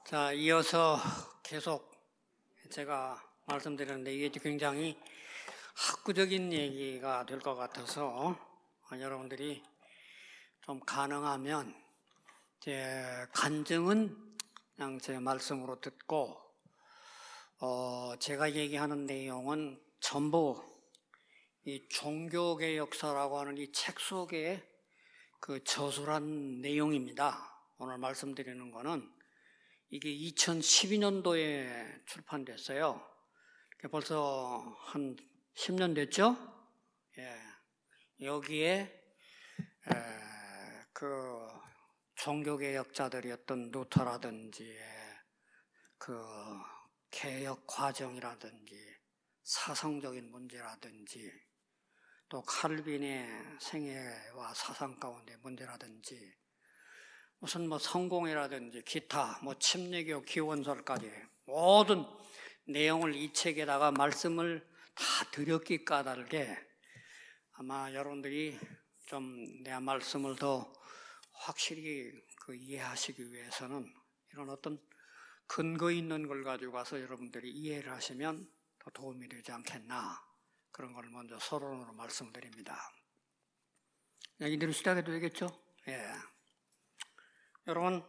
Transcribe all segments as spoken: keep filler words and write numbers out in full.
자, 이어서 계속 제가 말씀드렸는데 이게 굉장히 학구적인 얘기가 될 것 같아서 여러분들이 좀 가능하면 제 간증은 그냥 제 말씀으로 듣고 어 제가 얘기하는 내용은 전부 이 종교개혁서라고 하는 이 책 속에 그 저술한 내용입니다. 오늘 말씀드리는 거는 이게 이천십이 년도에 출판됐어요. 벌써 한 십 년 됐죠? 예. 여기에 에, 그 종교개혁자들이었던 루터라든지 그 개혁 과정이라든지 사상적인 문제라든지 또 칼빈의 생애와 사상 가운데 문제라든지 무슨 뭐 성공이라든지 기타 뭐 침례교 기원설까지 모든 내용을 이 책에다가 말씀을 다 드렸기 까닭에 아마 여러분들이 좀 내 말씀을 더 확실히 그 이해하시기 위해서는 이런 어떤 근거 있는 걸 가지고 와서 여러분들이 이해를 하시면 더 도움이 되지 않겠나, 그런 걸 먼저 서론으로 말씀드립니다. 이대로 시작해도 되겠죠? 예. 여러분,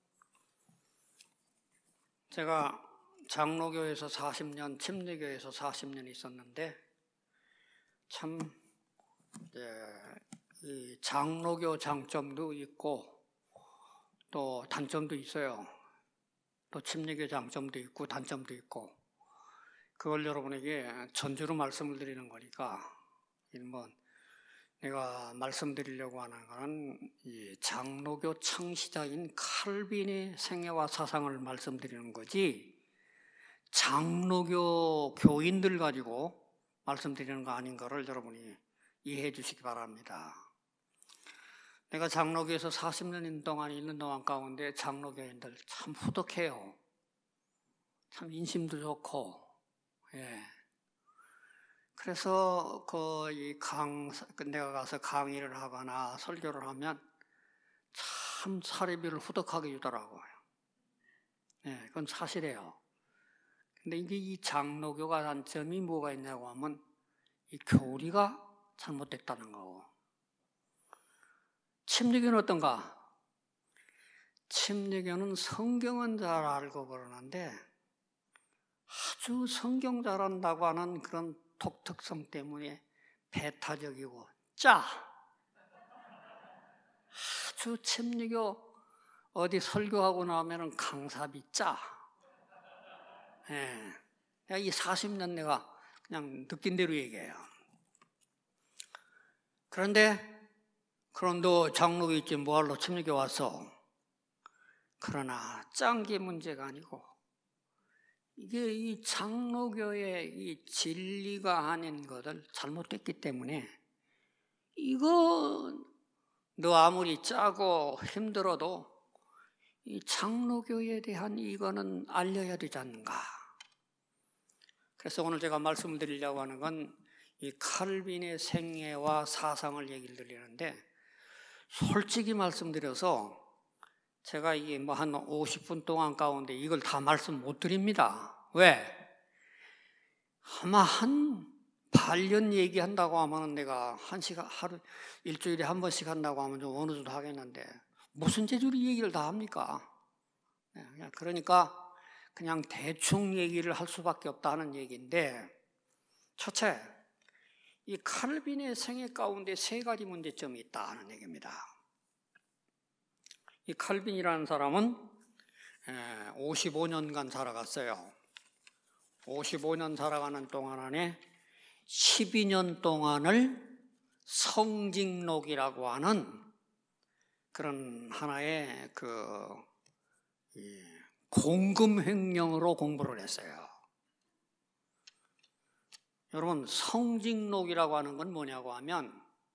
제가 장로교에서 사십 년, 침례교에서 사십 년 있었는데 참 예, 이 장로교 장점도 있고 또 단점도 있어요. 또 침례교 장점도 있고 단점도 있고, 그걸 여러분에게 전주로 말씀을 드리는 거니까 뭐 내가 말씀드리려고 하는 것은 이 장로교 창시자인 칼빈의 생애와 사상을 말씀드리는 거지 장로교 교인들 가지고 말씀드리는 거 아닌 거를 여러분이 이해해 주시기 바랍니다. 내가 장로교에서 사십 년 동안 있는 동안 가운데 장로교인들 참 후덕해요. 참 인심도 좋고, 예. 그래서 그 이 강 내가 가서 강의를 하거나 설교를 하면 참 사례비를 후덕하게 주더라고요. 예, 그건 사실이에요. 근데 이게 이 장로교가 단점이 뭐가 있냐고 하면 이 교리가 잘못됐다는 거고. 침례교는 어떤가? 침례교는 성경은 잘 알고 그러는데 아주 성경 잘 안다고 하는 그런 독특성 때문에 배타적이고 짜. 아주 침례교 어디 설교하고 나오면 강사비 짜. 예. 이 사십 년 내가 그냥 느낀 대로 얘기해요. 그런데 그런데 장로교 있지 뭐하러 침례교 왔어? 그러나 짠 게 문제가 아니고 이게 이 장로교의 이 진리가 아닌 것을 잘못됐기 때문에 이거 너 아무리 짜고 힘들어도 이 장로교에 대한 이거는 알려야 되지 않는가. 그래서 오늘 제가 말씀을 드리려고 하는 건 이 칼빈의 생애와 사상을 얘기를 드리는데, 솔직히 말씀드려서 제가 이게 뭐 한 오십 분 동안 가운데 이걸 다 말씀 못 드립니다. 왜? 아마 한 반년 얘기한다고 하면 내가 한 시간, 하루, 일주일에 한 번씩 한다고 하면 좀 어느 정도 하겠는데 무슨 재주로 얘기를 다 합니까? 그러니까 그냥 대충 얘기를 할 수밖에 없다는 얘기인데, 첫째, 이 칼빈의 생애 가운데 세 가지 문제점이 있다는 얘기입니다. 이 칼빈이라는 사람은 오십오 년간 살아갔어요. 오십오 년 살아가는 동안 안에 십이 년 동안을 성직록이라고 하는 그런 하나의 그 공금횡령으로 공부를 했어요. 여러분, 성직록이라고 하는 건 뭐냐고 하면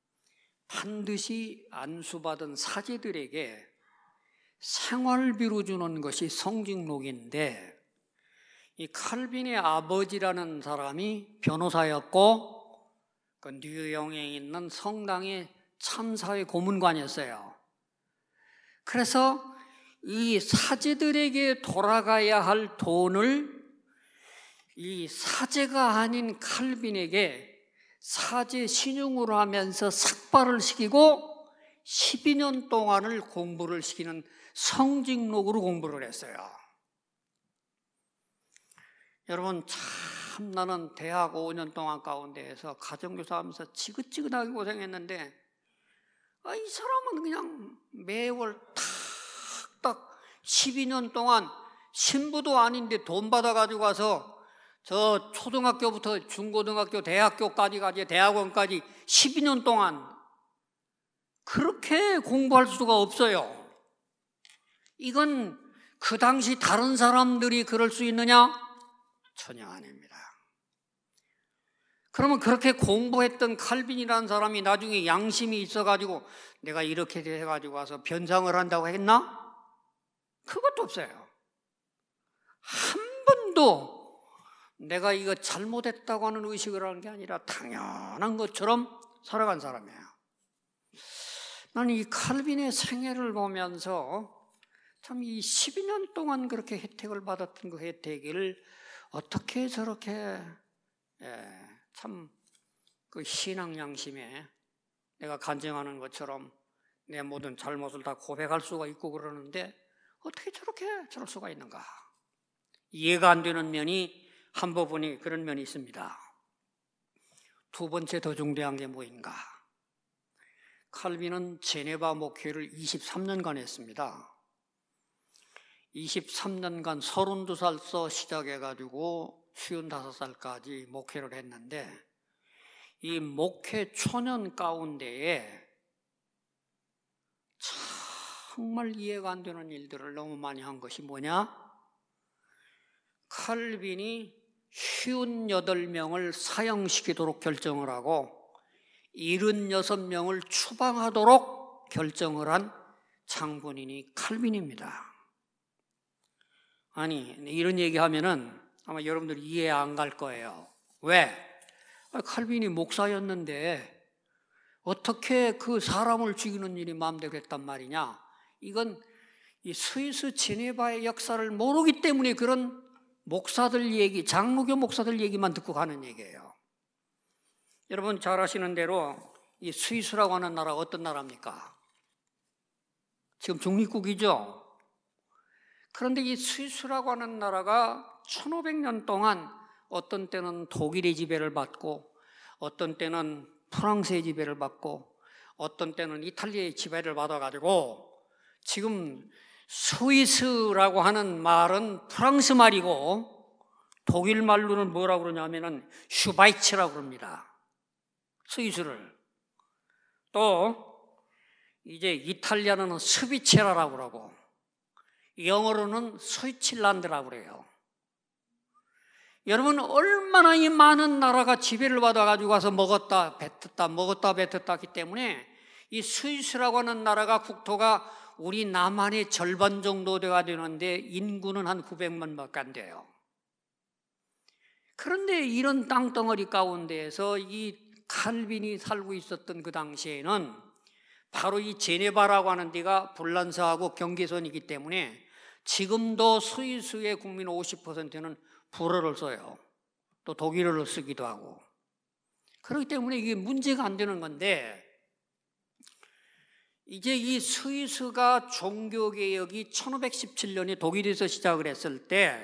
반드시 안수받은 사제들에게 생활비로 주는 것이 성직록인데, 이 칼빈의 아버지라는 사람이 변호사였고 그 뉴욕에 있는 성당의 참사회 고문관이었어요. 그래서 이 사제들에게 돌아가야 할 돈을 이 사제가 아닌 칼빈에게 사제 신용으로 하면서 삭발을 시키고 십이 년 동안을 공부를 시키는 성직록으로 공부를 했어요. 여러분, 참 나는 대학 오 년 동안 가운데에서 가정교사 하면서 지긋지긋하게 고생했는데, 아, 이 사람은 그냥 매월 탁탁 십이 년 동안 신부도 아닌데 돈 받아가지고 와서 저 초등학교부터 중고등학교, 대학교까지 가지, 대학원까지 십이 년 동안 그렇게 공부할 수가 없어요. 이건 그 당시 다른 사람들이 그럴 수 있느냐? 전혀 아닙니다. 그러면 그렇게 공부했던 칼빈이라는 사람이 나중에 양심이 있어가지고 내가 이렇게 돼가지고 와서 변상을 한다고 했나? 그것도 없어요. 한 번도 내가 이거 잘못했다고 하는 의식을 하는 게 아니라 당연한 것처럼 살아간 사람이에요. 나는 이 칼빈의 생애를 보면서 참 이 십이 년 동안 그렇게 혜택을 받았던 그 혜택을 어떻게 저렇게 예, 참 그 신앙 양심에 내가 간증하는 것처럼 내 모든 잘못을 다 고백할 수가 있고 그러는데 어떻게 저렇게 저럴 수가 있는가? 이해가 안 되는 면이 한 부분이 그런 면이 있습니다. 두 번째 더 중대한 게 뭐인가? 칼빈은 제네바 목회를 이십삼 년간 했습니다. 이십삼 년간 서른두 살서 시작해가지고 쉰다섯 살까지 목회를 했는데 이 목회 초년 가운데에 정말 이해가 안 되는 일들을 너무 많이 한 것이 뭐냐? 칼빈이 쉰여덟 명을 사형시키도록 결정을 하고 칠십육 명을 추방하도록 결정을 한 장본인이 칼빈입니다. 아니, 이런 얘기하면은 아마 여러분들이 이해 안 갈 거예요. 왜? 칼빈이 목사였는데 어떻게 그 사람을 죽이는 일이 마음대로 했단 말이냐? 이건 이 스위스 제네바의 역사를 모르기 때문에 그런 목사들 얘기, 장로교 목사들 얘기만 듣고 가는 얘기예요. 여러분 잘 아시는 대로 이 스위스라고 하는 나라가 어떤 나라입니까? 지금 중립국이죠. 그런데 이 스위스라고 하는 나라가 천오백 년 동안 어떤 때는 독일의 지배를 받고 어떤 때는 프랑스의 지배를 받고 어떤 때는 이탈리아의 지배를 받아가지고 지금 스위스라고 하는 말은 프랑스 말이고 독일 말로는 뭐라고 그러냐면은 슈바이츠라고 그럽니다. 스위스를. 또 이제 이탈리아는 스비체라라고 그러고 영어로는 스위츠란드라고 그래요. 여러분 얼마나 이 많은 나라가 지배를 받아가지고 와서 먹었다 뱉었다 먹었다 뱉었다 하기 때문에 이 스위스라고 하는 나라가 국토가 우리 남한의 절반 정도 돼가 되는데 인구는 한 구백만밖에 안 돼요. 그런데 이런 땅덩어리 가운데에서 이 칼빈이 살고 있었던 그 당시에는 바로 이 제네바라고 하는 데가 불란서하고 경계선이기 때문에 지금도 스위스의 국민 오십 퍼센트는 불어를 써요. 또 독일어를 쓰기도 하고. 그렇기 때문에 이게 문제가 안 되는 건데 이제 이 스위스가 종교개혁이 천오백십칠 년에 독일에서 시작을 했을 때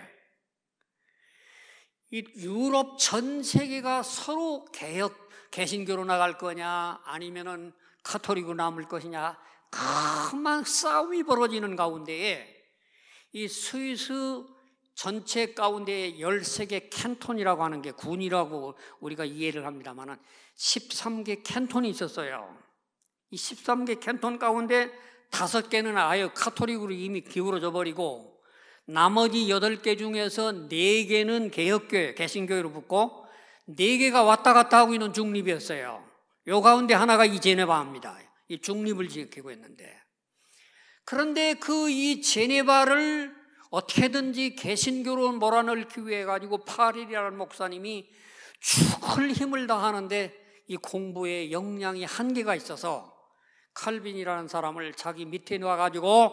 이 유럽 전 세계가 서로 개혁, 개신교로 나갈 거냐 아니면은 카톨릭으로 남을 것이냐 큰 싸움이 벌어지는 가운데에 이 스위스 전체 가운데 열세 개 캔톤이라고 하는 게 군이라고 우리가 이해를 합니다만은 십삼 개 캔톤이 있었어요. 이 십삼 개 캔톤 가운데 다섯 개는 아예 카톨릭으로 이미 기울어져 버리고 나머지 여덟 개 중에서 네 개는 개혁교회, 개신교회로 붙고 네 개가 왔다 갔다 하고 있는 중립이었어요. 요 가운데 하나가 이 제네바입니다. 이 중립을 지키고 있는데 그런데 그 이 제네바를 어떻게든지 개신교로 몰아넣기 위해 가지고 파릴이라는 목사님이 죽을 힘을 다하는데 이 공부에 역량이 한계가 있어서 칼빈이라는 사람을 자기 밑에 놔가지고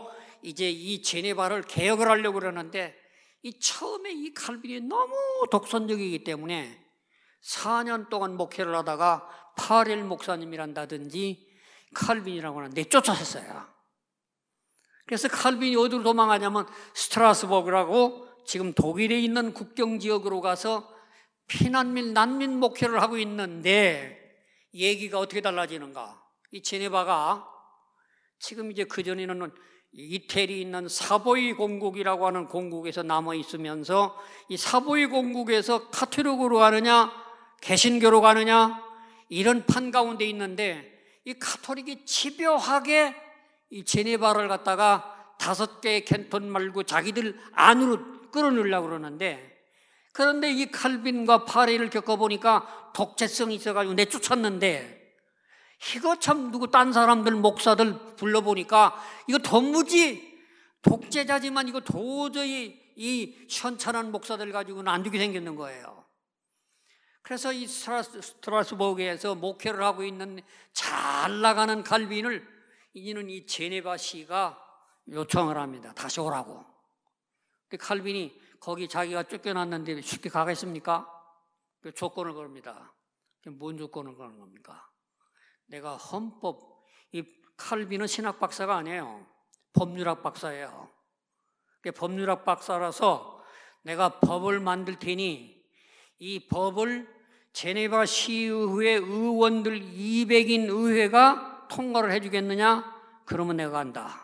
이제 이 제네바를 개혁을 하려고 그러는데 이 처음에 이 칼빈이 너무 독선적이기 때문에 사 년 동안 목회를 하다가 파렐 목사님이란다든지 칼빈이라고 하는 내쫓았어요. 그래서 칼빈이 어디로 도망가냐면 스트라스버그라고 지금 독일에 있는 국경지역으로 가서 피난민, 난민 목회를 하고 있는데 얘기가 어떻게 달라지는가? 이 제네바가 지금 이제 그전에는 이태리 있는 사보이 공국이라고 하는 공국에서 남아 있으면서 이 사보이 공국에서 카톨릭으로 가느냐 개신교로 가느냐 이런 판 가운데 있는데 이 카톨릭이 집요하게 이 제네바를 갖다가 다섯 개의 캔톤 말고 자기들 안으로 끌어넣으려고 그러는데, 그런데 이 칼빈과 파레를 겪어보니까 독재성이 있어가지고 내쫓았는데, 이거 참 누구 딴 사람들 목사들 불러보니까 이거 도무지 독재자지만 이거 도저히 이 현찬한 목사들 가지고는 안 되게 생겼는 거예요. 그래서 이 스트라스버그에서 목회를 하고 있는 잘 나가는 칼빈을 이제는 이 제네바 시가 요청을 합니다. 다시 오라고. 근데 칼빈이 거기 자기가 쫓겨났는데 쉽게 가겠습니까? 그 조건을 걸습니다. 뭔 조건을 거는 겁니까? 내가 헌법, 이 칼빈은 신학 박사가 아니에요. 법률학 박사예요. 법률학 박사라서 내가 법을 만들 테니 이 법을 제네바 시의회 의원들 이백인 의회가 통과를 해주겠느냐? 그러면 내가 간다.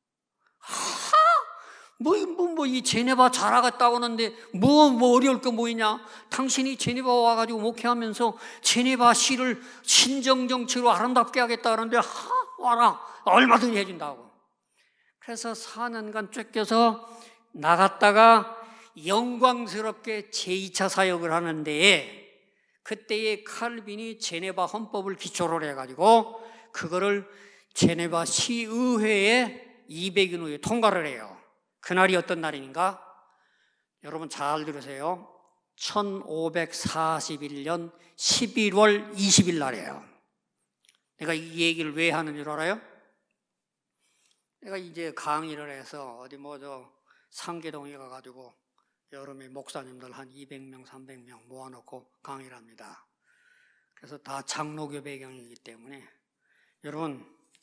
뭐, 뭐, 뭐, 이 제네바 잘하겠다고 하는데, 뭐, 뭐, 어려울 거 뭐 있냐? 당신이 제네바 와가지고 목회하면서 제네바 시를 신정정치로 아름답게 하겠다 하는데, 하, 와라. 얼마든지 해준다고. 그래서 사 년간 쫓겨서 나갔다가 영광스럽게 제이 차 사역을 하는데, 그때의 칼빈이 제네바 헌법을 기초로 해가지고, 그거를 제네바 시의회에 이백인 의회 통과를 해요. 그날이 어떤 날인가? 여러분 잘 들으세요. 천오백사십일 년 십일월 이십일 날이에요. 내가 이 얘기를 왜 하는 줄 알아요? 내가 이제 강의를 해서 어디 뭐 저 상계동에 가가지고 여름에 목사님들 한 이백 명, 삼백 명 모아놓고 강의를 합니다. 그래서 다 장로교 배경이기 때문에 여러분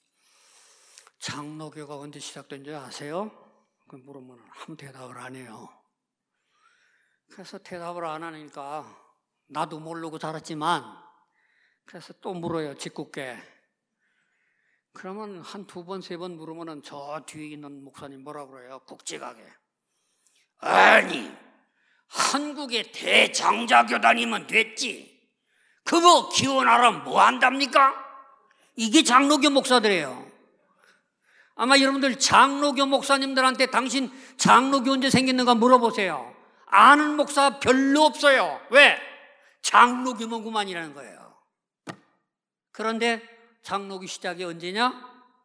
장로교가 언제 시작된 줄 아세요? 그 물으면 아무 대답을 안 해요. 그래서 대답을 안 하니까 나도 모르고 자랐지만 그래서 또 물어요. 짓궂게. 그러면 한 두 번, 세 번 물으면 저 뒤에 있는 목사님 뭐라 그래요? 굵직하게. 아니, 한국의 대장자교단이면 됐지. 그거 기원하라면 뭐 한답니까? 이게 장로교 목사들이에요. 아마 여러분들 장로교 목사님들한테 당신 장로교 언제 생겼는가 물어보세요. 아는 목사 별로 없어요. 왜? 장로교면 그만이라는 거예요. 그런데 장로교 시작이 언제냐?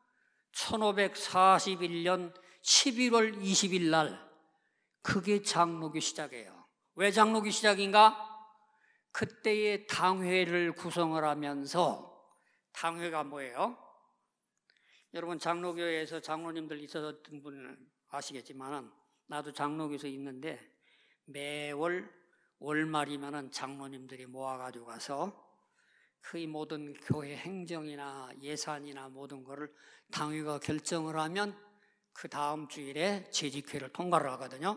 천오백사십일 년 십일월 이십일 날 그게 장로교 시작이에요. 왜 장로교 시작인가? 그때의 당회를 구성을 하면서, 당회가 뭐예요? 여러분 장로교에서 장로님들 있었던 분은 아시겠지만 나도 장로교에서 있는데 매월 월말이면 장로님들이 모아가지고 가서 그 모든 교회 행정이나 예산이나 모든 거를 당회가 결정을 하면 그 다음 주일에 재직회를 통과를 하거든요.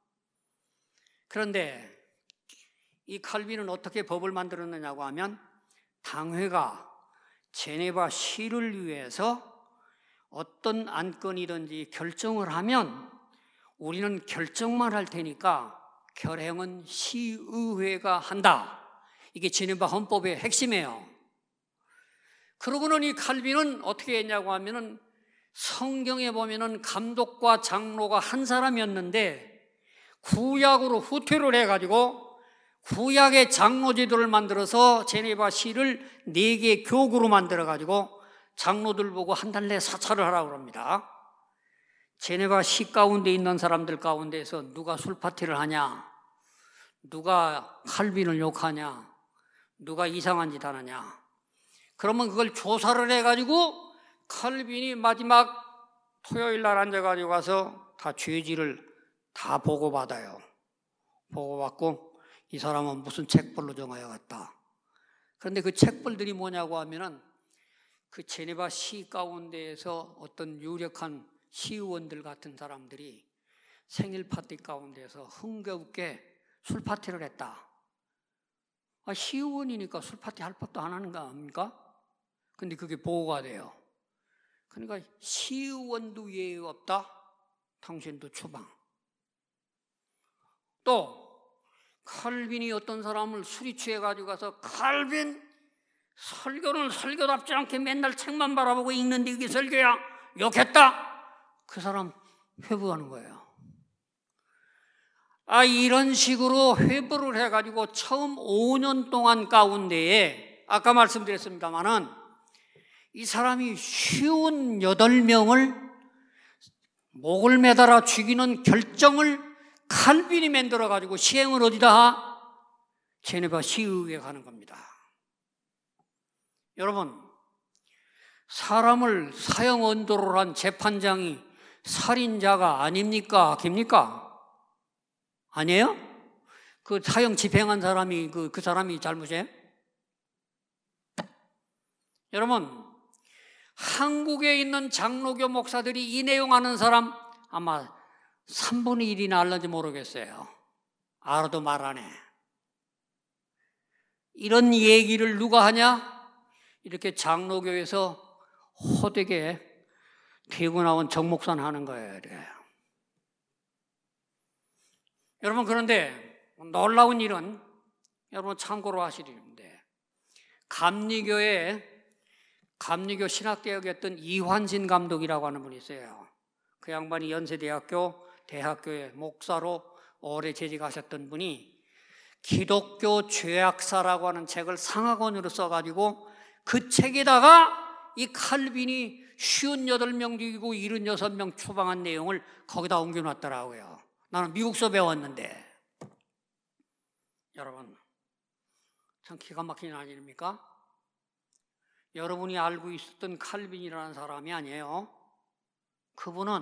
그런데 이 칼빈은 어떻게 법을 만들었느냐고 하면 당회가 제네바 시를 위해서 어떤 안건이든지 결정을 하면 우리는 결정만 할 테니까 결행은 시의회가 한다. 이게 제네바 헌법의 핵심이에요. 그러고는 이 칼빈은 어떻게 했냐고 하면은 성경에 보면은 감독과 장로가 한 사람이었는데 구약으로 후퇴를 해가지고 구약의 장로제도를 만들어서 제네바 시를 네 개 교구로 만들어가지고 장로들 보고 한 달 내에 사찰을 하라고 합니다. 제네바 시 가운데 있는 사람들 가운데에서 누가 술 파티를 하냐, 누가 칼빈을 욕하냐, 누가 이상한 짓 하느냐, 그러면 그걸 조사를 해가지고 칼빈이 마지막 토요일 날 앉아가지고 가서 다 죄질을 다 보고받아요. 보고받고 이 사람은 무슨 책벌로 정하여갔다. 그런데 그 책벌들이 뭐냐고 하면은 그 제네바 시 가운데에서 어떤 유력한 시의원들 같은 사람들이 생일 파티 가운데서 흥겨웃게 술 파티를 했다. 아, 시의원이니까 술 파티 할 법도 안 하는 거 아닙니까? 근데 그게 보고가 돼요. 그러니까 시의원도 예의 없다. 당신도 추방. 또 칼빈이 어떤 사람을 술이 취해가지고 가서 칼빈 설교는 설교답지 않게 맨날 책만 바라보고 읽는데 이게 설교야? 욕했다. 그 사람 회부하는 거예요. 아, 이런 식으로 회부를 해가지고 처음 오 년 동안 가운데에 아까 말씀드렸습니다마는 이 사람이 오십팔 명을 목을 매달아 죽이는 결정을 칼빈이 만들어가지고 시행을 어디다? 제네바 시의회에 가는 겁니다. 여러분, 사람을 사형 언도를 한 재판장이 살인자가 아닙니까? 악입니까? 아니에요? 그 사형 집행한 사람이 그, 그 사람이 잘못이에요? 여러분, 한국에 있는 장로교 목사들이 이 내용 아는 사람 아마 삼분의 일이나 알는지 모르겠어요. 알아도 말 안 해. 이런 얘기를 누가 하냐? 이렇게 장로교에서 호되게 대고 나온 정 목사는 하는 거예요. 이래. 여러분, 그런데 놀라운 일은 여러분 참고로 하실 일인데, 감리교에 감리교 신학대학이었던 이환신 감독이라고 하는 분이 있어요. 그 양반이 연세대학교 대학교의 목사로 오래 재직하셨던 분이 기독교 죄악사라고 하는 책을 상하권으로 써가지고 그 책에다가 이 칼빈이 오십팔 명 죽이고 칠십육 명 추방한 내용을 거기다 옮겨놨더라고요. 나는 미국서 배웠는데. 여러분, 참 기가 막힌 일 아닙니까? 여러분이 알고 있었던 칼빈이라는 사람이 아니에요. 그분은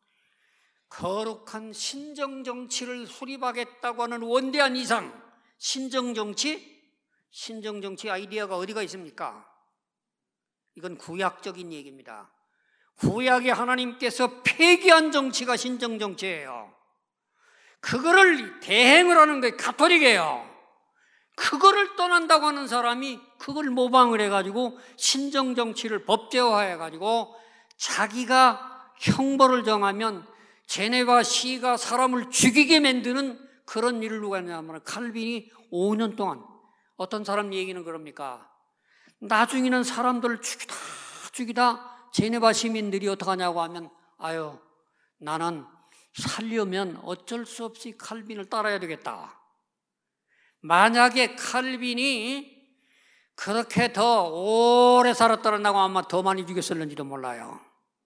거룩한 신정정치를 수립하겠다고 하는 원대한 이상, 신정정치? 신정정치 아이디어가 어디가 있습니까? 이건 구약적인 얘기입니다. 구약의 하나님께서 폐기한 정치가 신정정치예요. 그거를 대행을 하는 게 가톨릭이에요. 그거를 떠난다고 하는 사람이 그걸 모방을 해가지고 신정정치를 법제화해가지고 자기가 형벌을 정하면 제네바 시가 사람을 죽이게 만드는 그런 일을 누가 했냐면 칼빈이 오 년 동안. 어떤 사람 얘기는 그럽니까? 나중에는 사람들을 죽이다 죽이다 제네바 시민들이 어떡하냐고 하면 아유, 나는 살려면 어쩔 수 없이 칼빈을 따라야 되겠다. 만약에 칼빈이 그렇게 더 오래 살았다고 아마 더 많이 죽였을는지도 몰라요.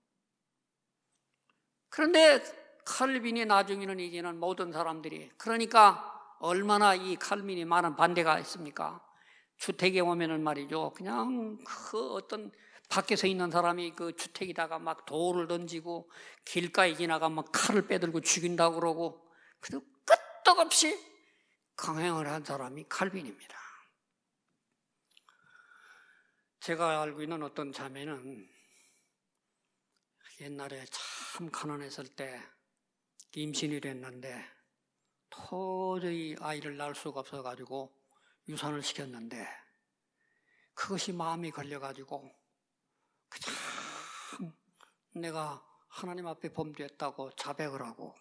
그런데 칼빈이 나중에는 이제는 모든 사람들이, 그러니까 얼마나 이 칼빈이 많은 반대가 있습니까? 주택에 오면은 말이죠, 그냥 그 어떤 밖에서 있는 사람이 그 주택에다가 막 돌을 던지고 길가에 지나가면 칼을 빼들고 죽인다고 그러고, 그래도 끄떡없이 강행을 한 사람이 칼빈입니다. 제가 알고 있는 어떤 자매는 옛날에 참 가난했을 때 임신이 됐는데 도저히 아이를 낳을 수가 없어가지고 유산을 시켰는데 그것이 마음이 걸려가지고 참 내가 하나님 앞에 범죄했다고 자백을 하고,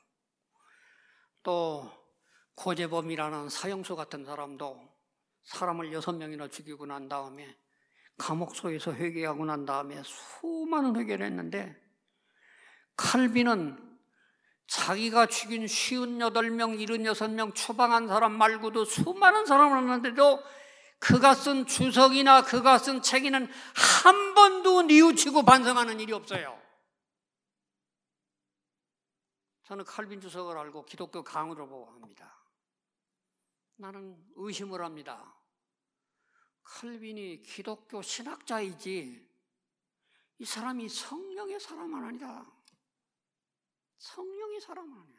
또 고재범이라는 사형수 같은 사람도 사람을 여섯 명이나 죽이고 난 다음에 감옥소에서 회개하고 난 다음에 수많은 회개를 했는데, 칼빈은 자기가 죽인 오십팔 명, 칠십육 명 추방한 사람 말고도 수많은 사람을 했는데도 그가 쓴 주석이나 그가 쓴 책에는 한 번도 뉘우치고 반성하는 일이 없어요. 저는 칼빈 주석을 알고 기독교 강의를 보고 합니다. 나는 의심을 합니다. 칼빈이 기독교 신학자이지 이 사람이 성령의 사람은 아니다. 성령이 사람 아니야.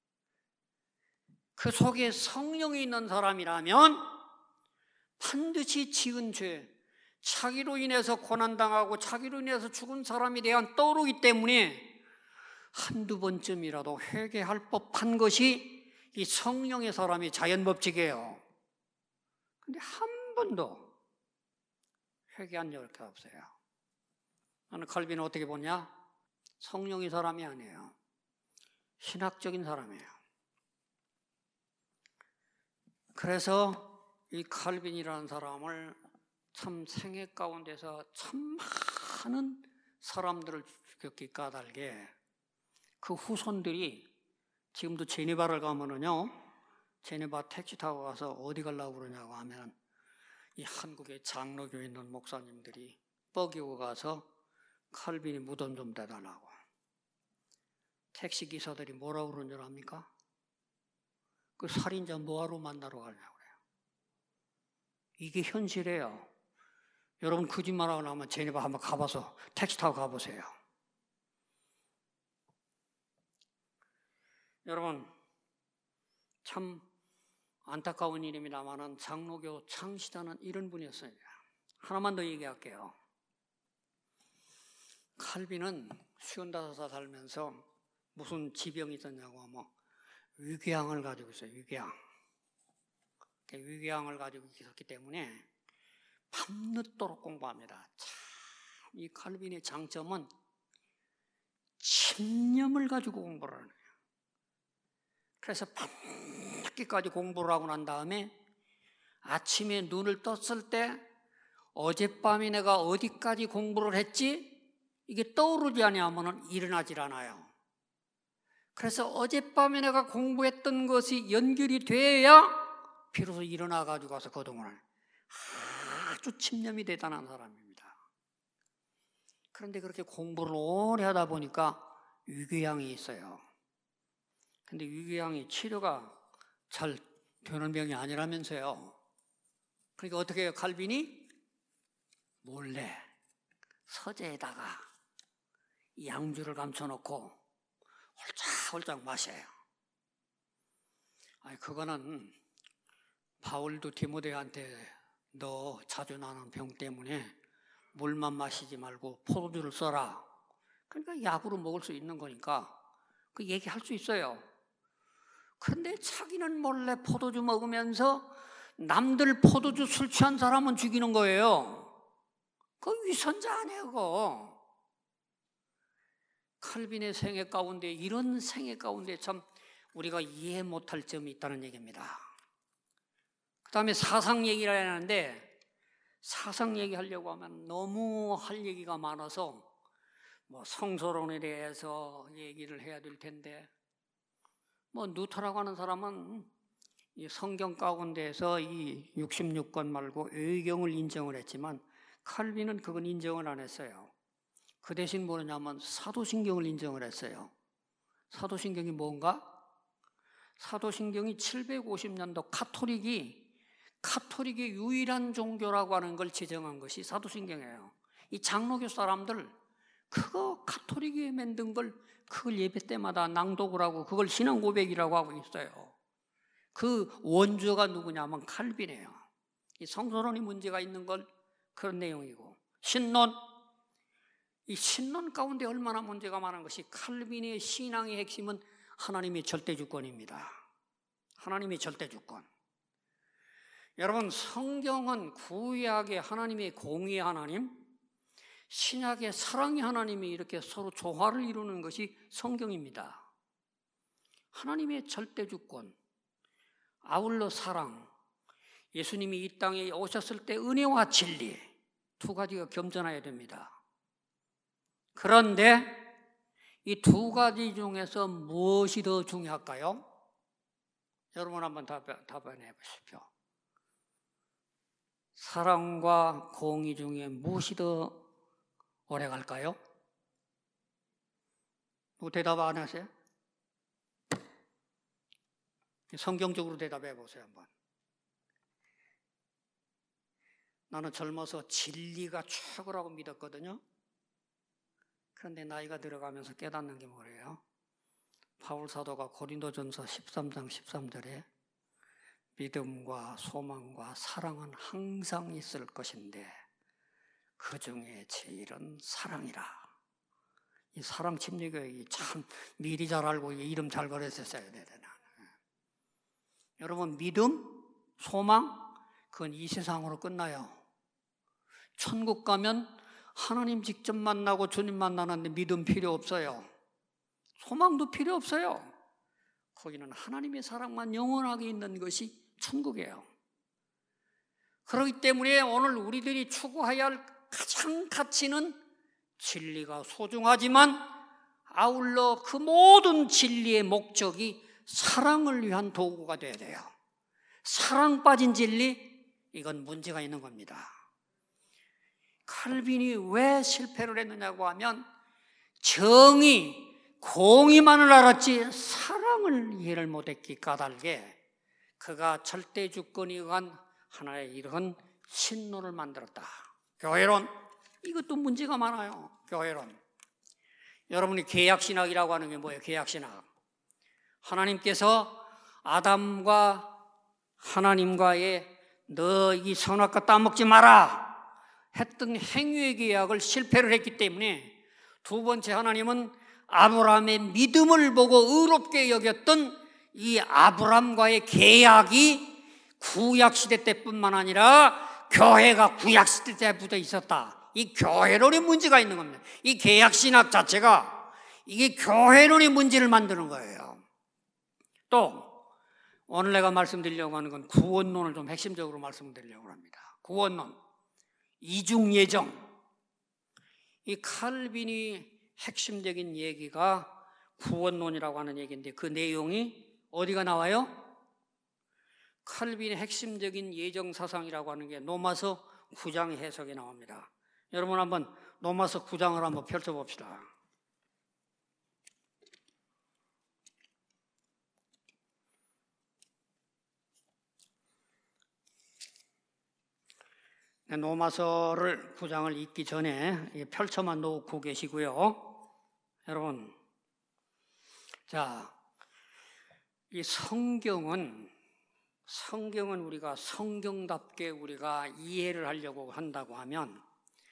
그 속에 성령이 있는 사람이라면 반드시 지은 죄, 자기로 인해서 고난당하고 자기로 인해서 죽은 사람에 대한 떠오르기 때문에 한두 번쯤이라도 회개할 법한 것이 이 성령의 사람이 자연법칙이에요. 근데 한 번도 회개한 적이 없어요. 나는 칼빈은 어떻게 보냐? 성령의 사람이 아니에요. 신학적인 사람이에요. 그래서 이 칼빈이라는 사람을 참 생애 가운데서 참 많은 사람들을 죽였기 까닭에 그 후손들이 지금도 제네바를 가면은요, 제네바 택시 타고 가서 어디 가려고 그러냐고 하면 이 한국의 장로교에 있는 목사님들이 뻐기고 가서 칼빈이 무덤 좀 대달라고. 택시 기사들이 뭐라고 그러는 줄 압니까? 그 살인자 뭐하러 만나러 가냐고 그래요. 이게 현실이에요. 여러분 거짓말하고 나면 제네바 한번 가봐서 택시 타고 가보세요. 여러분 참 안타까운 일입니다만은 장로교 창시자는 이런 분이었어요. 하나만 더 얘기할게요. 칼빈은 쉬운다섯 살 살면서 무슨 지병이 있었냐고 하면 위궤양을 가지고 있어요. 위궤양. 위궤양을 가지고 있었기 때문에 밤늦도록 공부합니다. 참, 이 칼빈의 장점은 집념을 가지고 공부를 하는 거예요. 그래서 밤늦게까지 공부를 하고 난 다음에 아침에 눈을 떴을 때 어젯밤에 내가 어디까지 공부를 했지? 이게 떠오르지 않으면 일어나질 않아요. 그래서 어젯밤에 내가 공부했던 것이 연결이 돼야 비로소 일어나가지고 가서 거동을 아주 집념이 대단한 사람입니다. 그런데 그렇게 공부를 오래 하다 보니까 위궤양이 있어요. 근데 위궤양이 치료가 잘 되는 병이 아니라면서요. 그러니까 어떻게 해요? 칼빈이 몰래 서재에다가 양주를 감춰놓고 홀짝홀짝 마셔요. 아니 그거는 바울도 디모데한테 너 자주 나는 병 때문에 물만 마시지 말고 포도주를 써라. 그러니까 약으로 먹을 수 있는 거니까 그 얘기할 수 있어요. 그런데 자기는 몰래 포도주 먹으면서 남들 포도주 술 취한 사람은 죽이는 거예요. 그 위선자 아니에요, 그거. 칼빈의 생애 가운데 이런 생애 가운데 참 우리가 이해 못할 점이 있다는 얘기입니다. 그 다음에 사상 얘기를 해야 하는데 사상 얘기하려고 하면 너무 할 얘기가 많아서 뭐 성서론에 대해서 얘기를 해야 될 텐데 뭐 누터라고 하는 사람은 이 성경 가운데에서 이 육십육 권 말고 의경을 인정을 했지만 칼빈은 그건 인정을 안 했어요. 그 대신 뭐냐면 사도신경을 인정을 했어요. 사도신경이 뭔가? 사도신경이 칠백오십 년도 카톨릭이 카톨릭의 유일한 종교라고 하는 걸 지정한 것이 사도신경이에요. 이 장로교 사람들 그거 카톨릭이 만든 걸 그걸 예배 때마다 낭독을 하고 그걸 신앙 고백이라고 하고 있어요. 그 원조가 누구냐면 칼빈이에요. 이 성서론이 문제가 있는 걸 그런 내용이고 신론 이 신론 가운데 얼마나 문제가 많은 것이 칼빈의 신앙의 핵심은 하나님의 절대주권입니다. 하나님의 절대주권. 여러분 성경은 구약의 하나님의 공의의 하나님, 신약의 사랑의 하나님이 이렇게 서로 조화를 이루는 것이 성경입니다. 하나님의 절대주권, 아울러 사랑, 예수님이 이 땅에 오셨을 때 은혜와 진리 두 가지가 겸전해야 됩니다. 그런데 이 두 가지 중에서 무엇이 더 중요할까요? 여러분 한번 답변해 보십시오. 사랑과 공의 중에 무엇이 더 오래 갈까요? 누구 대답 안 하세요? 성경적으로 대답해 보세요 한번. 나는 젊어서 진리가 최고라고 믿었거든요. 그런데 나이가 들어가면서 깨닫는 게 뭐예요? 바울 사도가 고린도전서 십삼 장 십삼 절에 믿음과 소망과 사랑은 항상 있을 것인데 그 중에 제일은 사랑이라. 이 사랑 침례교육이 참 미리 잘 알고 이름 잘 걸었었어야 되나. 여러분, 믿음, 소망, 그건 이 세상으로 끝나요. 천국 가면 하나님 직접 만나고 주님 만나는데 믿음 필요 없어요. 소망도 필요 없어요. 거기는 하나님의 사랑만 영원하게 있는 것이 천국이에요. 그렇기 때문에 오늘 우리들이 추구해야 할 가장 가치는 진리가 소중하지만 아울러 그 모든 진리의 목적이 사랑을 위한 도구가 되어야 돼요. 사랑 빠진 진리, 이건 문제가 있는 겁니다. 칼빈이 왜 실패를 했느냐고 하면 정의, 공의만을 알았지 사랑을 이해를 못했기 까닭에 그가 절대주권에 의한 하나의 이런 신론을 만들었다. 교회론, 이것도 문제가 많아요. 교회론. 여러분이 계약신학이라고 하는 게 뭐예요? 계약신학. 하나님께서 아담과 하나님과의 너 이 선악과 따먹지 마라 했던 행위의 계약을 실패를 했기 때문에 두 번째 하나님은 아브라함의 믿음을 보고 의롭게 여겼던 이 아브라함과의 계약이 구약시대 때뿐만 아니라 교회가 구약시대 때부터 있었다. 이 교회론의 문제가 있는 겁니다. 이 계약신학 자체가 이게 교회론의 문제를 만드는 거예요. 또 오늘 내가 말씀드리려고 하는 건 구원론을 좀 핵심적으로 말씀드리려고 합니다. 구원론, 이중예정. 이 칼빈이 핵심적인 얘기가 구원론이라고 하는 얘기인데 그 내용이 어디가 나와요? 칼빈의 핵심적인 예정사상이라고 하는 게 로마서 구 장의 해석에 나옵니다. 여러분 한번 로마서 구 장을 한번 펼쳐봅시다. 로마서를 구 장을 읽기 전에 펼쳐만 놓고 계시고요. 여러분, 자, 이 성경은 성경은 우리가 성경답게 우리가 이해를 하려고 한다고 하면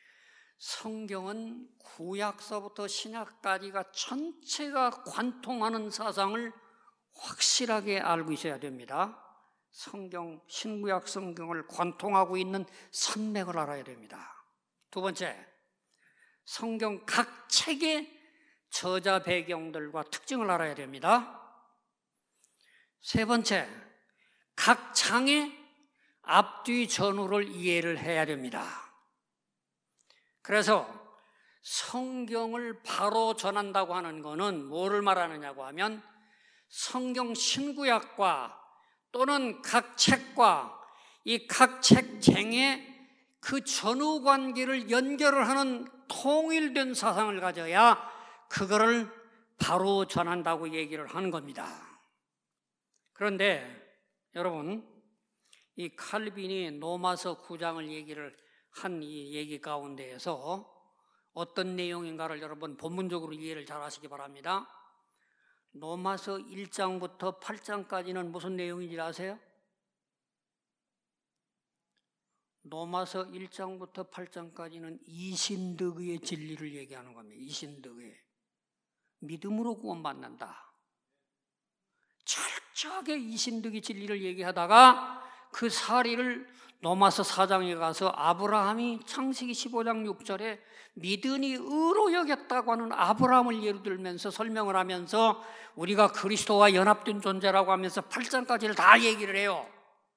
성경은 구약서부터 신약까지가 전체가 관통하는 사상을 확실하게 알고 있어야 됩니다. 성경, 신구약 성경을 관통하고 있는 산맥을 알아야 됩니다. 두 번째, 성경 각 책의 저자 배경들과 특징을 알아야 됩니다. 세 번째, 각 장의 앞뒤 전후를 이해를 해야 됩니다. 그래서 성경을 바로 전한다고 하는 것은 뭐를 말하느냐고 하면 성경 신구약과 또는 각 책과 이 각 책쟁의 그 전후 관계를 연결을 하는 통일된 사상을 가져야 그거를 바로 전한다고 얘기를 하는 겁니다. 그런데 여러분, 이 칼빈이 로마서 구 장을 얘기를 한 이 얘기 가운데에서 어떤 내용인가를 여러분 본문적으로 이해를 잘 하시기 바랍니다. 로마서 일 장부터 팔 장까지는 무슨 내용인지 아세요? 로마서 일 장부터 팔 장까지는 이신득의 진리를 얘기하는 겁니다. 이신득의 믿음으로 구원받는다. 철저하게 이신득의 진리를 얘기하다가 그 사리를 로마서 사 장에 가서 아브라함이 창세기 십오 장 육 절에 믿으니 의로 여겼다고 하는 아브라함을 예로 들면서 설명을 하면서 우리가 그리스도와 연합된 존재라고 하면서 팔 장까지를 다 얘기를 해요.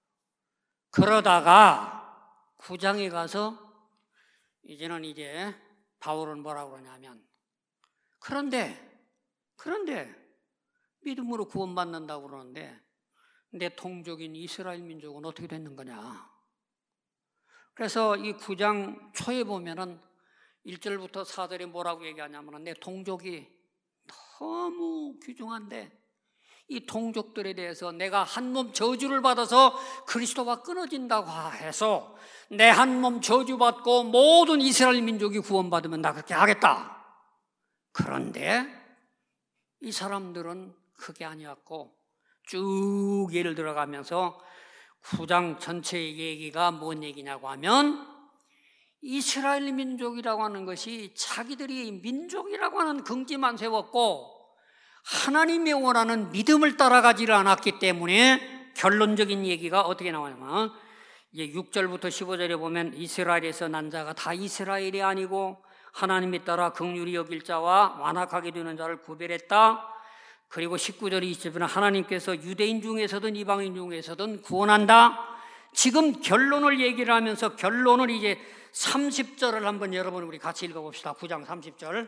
그러다가 구 장에 가서 이제는 이제 바울은 뭐라고 그러냐면 그런데 그런데 믿음으로 구원받는다고 그러는데 내 동족인 이스라엘 민족은 어떻게 됐는 거냐. 그래서 이 구 장 초에 보면은 일 절부터 사 절에 뭐라고 얘기하냐면 내 동족이 너무 귀중한데 이 동족들에 대해서 내가 한 몸 저주를 받아서 그리스도와 끊어진다고 해서 내 한 몸 저주받고 모든 이스라엘 민족이 구원받으면 나 그렇게 하겠다. 그런데 이 사람들은 그게 아니었고 쭉 예를 들어가면서 구 장 전체의 얘기가 뭔 얘기냐고 하면 이스라엘 민족이라고 하는 것이 자기들이 민족이라고 하는 긍지만 세웠고 하나님의 원하는 믿음을 따라가지를 않았기 때문에 결론적인 얘기가 어떻게 나오냐면 이제 육 절부터 십오 절에 보면 이스라엘에서 난 자가 다 이스라엘이 아니고 하나님에 따라 긍휼히 여길 자와 완악하게 되는 자를 구별했다. 그리고 십구 절이 있지만 하나님께서 유대인 중에서든 이방인 중에서든 구원한다. 지금 결론을 얘기를 하면서 결론을 이제 삼십 절을 한번 여러분 우리 같이 읽어봅시다. 구 장 삼십 절.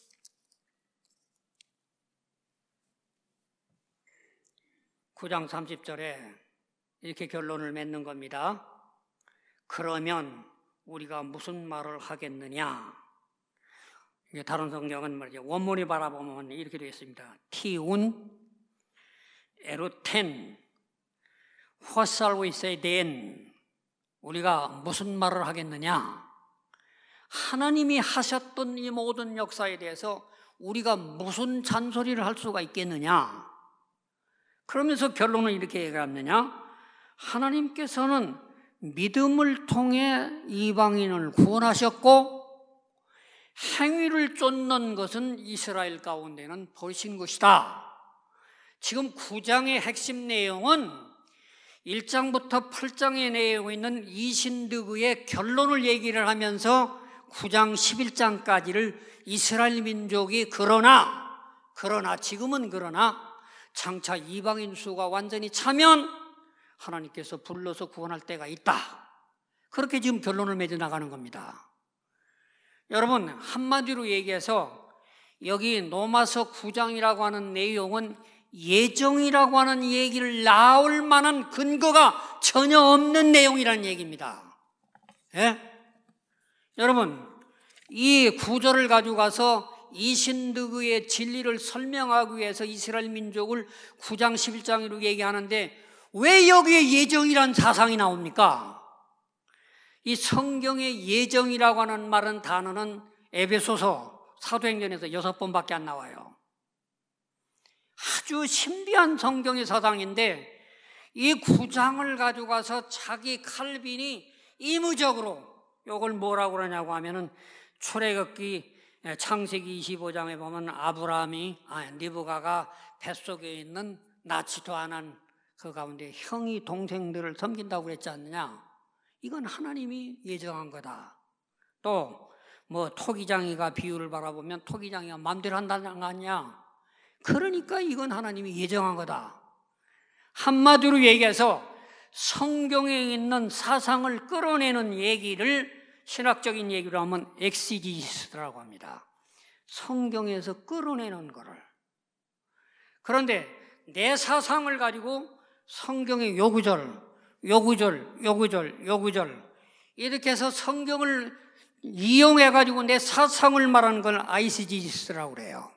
구 장 삼십 절에 이렇게 결론을 맺는 겁니다. 그러면 우리가 무슨 말을 하겠느냐? 다른 성경은 말이죠. 원문을 바라보면 이렇게 되어 있습니다. 티운, 에루텐, what shall we say then? 우리가 무슨 말을 하겠느냐? 하나님이 하셨던 이 모든 역사에 대해서 우리가 무슨 잔소리를 할 수가 있겠느냐? 그러면서 결론은 이렇게 얘기하느냐? 하나님께서는 믿음을 통해 이방인을 구원하셨고 행위를 쫓는 것은 이스라엘 가운데는 버리신 것이다. 지금 구 장의 핵심 내용은 일 장부터 팔 장의 내용에 있는 이신득의 결론을 얘기를 하면서 구 장 십일 장까지를 이스라엘 민족이 그러나 그러나 지금은 그러나 장차 이방인 수가 완전히 차면 하나님께서 불러서 구원할 때가 있다. 그렇게 지금 결론을 맺어 나가는 겁니다. 여러분 한마디로 얘기해서 여기 로마서 구 장이라고 하는 내용은 예정이라고 하는 얘기를 나올 만한 근거가 전혀 없는 내용이라는 얘기입니다. 예? 여러분 이 구절을 가지고 가서 이신득의 진리를 설명하기 위해서 이스라엘 민족을 구 장 십일 장으로 얘기하는데 왜 여기에 예정이라는 사상이 나옵니까? 이 성경의 예정이라고 하는 말은 단어는 에베소서 사도행전에서 여섯 번밖에 안 나와요. 아주 신비한 성경의 사상인데 이 구 장을 가지고 가서 자기 칼빈이 임의적으로 이걸 뭐라고 그러냐고 하면은 출애굽기 창세기 이십오 장에 보면 아브라함이 아니 리브가가 뱃속에 있는 낳지도 않은 그 가운데 형이 동생들을 섬긴다고 그랬지 않느냐? 이건 하나님이 예정한 거다. 또 뭐 토기장이가 비유를 바라보면 토기장이가 마음대로 한다는 거 아니냐? 그러니까 이건 하나님이 예정한 거다. 한마디로 얘기해서 성경에 있는 사상을 끌어내는 얘기를 신학적인 얘기로 하면 엑시지시스라고 합니다. 성경에서 끌어내는 거를. 그런데 내 사상을 가지고 성경의 요 구절, 요 구절, 요 구절, 요 구절 이렇게 해서 성경을 이용해 가지고 내 사상을 말하는 걸 아이시지시스라고 그래요.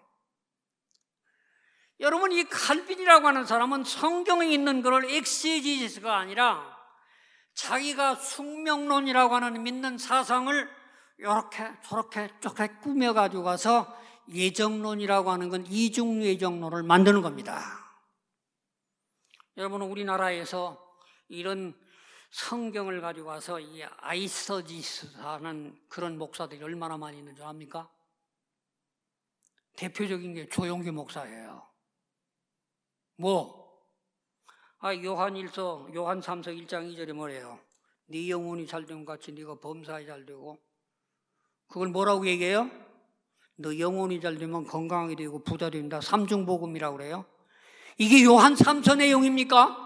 여러분 이 칼빈이라고 하는 사람은 성경에 있는 것을 엑시지시스가 아니라 자기가 숙명론이라고 하는 믿는 사상을 이렇게 저렇게 저렇게 꾸며가지고 가서 예정론이라고 하는 건 이중 예정론을 만드는 겁니다. 여러분 우리나라에서 이런 성경을 가지고 와서 이 아이서지스 하는 그런 목사들이 얼마나 많이 있는 줄 압니까? 대표적인 게 조용기 목사예요. 뭐? 아, 요한 일서, 요한 삼서 일 장 이 절에 뭐래요? 네 영혼이 잘된 것 같이 네가 범사에 잘되고 그걸 뭐라고 얘기해요? 너 영혼이 잘되면 건강하게 되고 부자 된다. 삼중복음이라고 그래요. 이게 요한 삼서 내용입니까?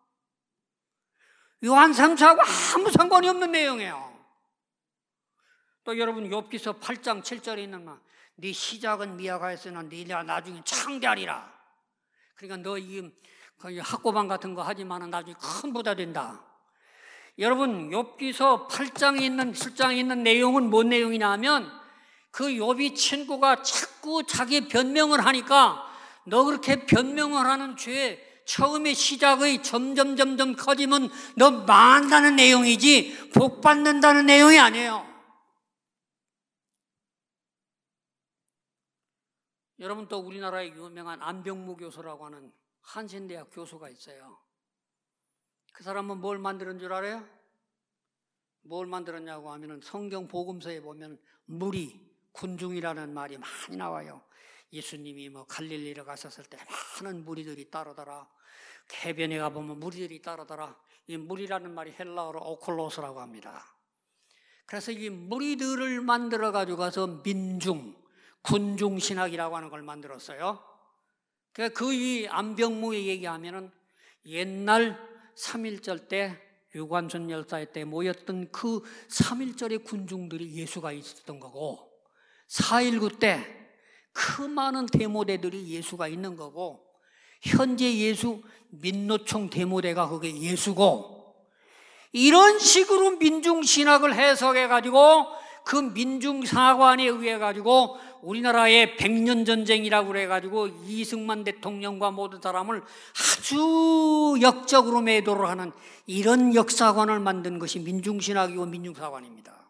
요한 삼서하고 아무 상관이 없는 내용이에요. 또 여러분 욥기서 팔 장 칠 절에 있는 말, 네 시작은 미약하였으나 네 나중에 창대하리라. 그러니까 너 이 학고방 같은 거 하지만 나중에 큰 부자 된다. 여러분 욥기서 팔 장에 있는 칠 장에 있는 내용은 뭔 내용이냐 하면 그 욥이 친구가 자꾸 자기 변명을 하니까 너 그렇게 변명을 하는 죄 처음에 시작의 점점 점점 커지면 너 망한다는 내용이지 복 받는다는 내용이 아니에요. 여러분 또 우리나라에 유명한 안병무 교수라고 하는 한신대학 교수가 있어요. 그 사람은 뭘 만드는 줄 알아요? 뭘 만들었냐고 하면은 성경 복음서에 보면 무리, 군중이라는 말이 많이 나와요. 예수님이 뭐 갈릴리를 가셨을 때 많은 무리들이 따르더라. 해변에 가보면 무리들이 따르더라. 이 무리라는 말이 헬라어로 오콜로스라고 합니다. 그래서 이 무리들을 만들어 가지고 가서 민중, 군중 신학이라고 하는 걸 만들었어요. 그 이 안병무에 얘기하면은 옛날 삼일절 때 유관순 열사 때 모였던 그 삼일절의 군중들이 예수가 있었던 거고, 사일구 때 그 많은 대모대들이 예수가 있는 거고, 현재 예수 민노총 대모대가 그게 예수고, 이런 식으로 민중신학을 해석해가지고 그 민중사관에 의해가지고 우리나라의 백년전쟁이라고 그래가지고 이승만 대통령과 모든 사람을 아주 역적으로 매도를 하는 이런 역사관을 만든 것이 민중신학이고 민중사관입니다.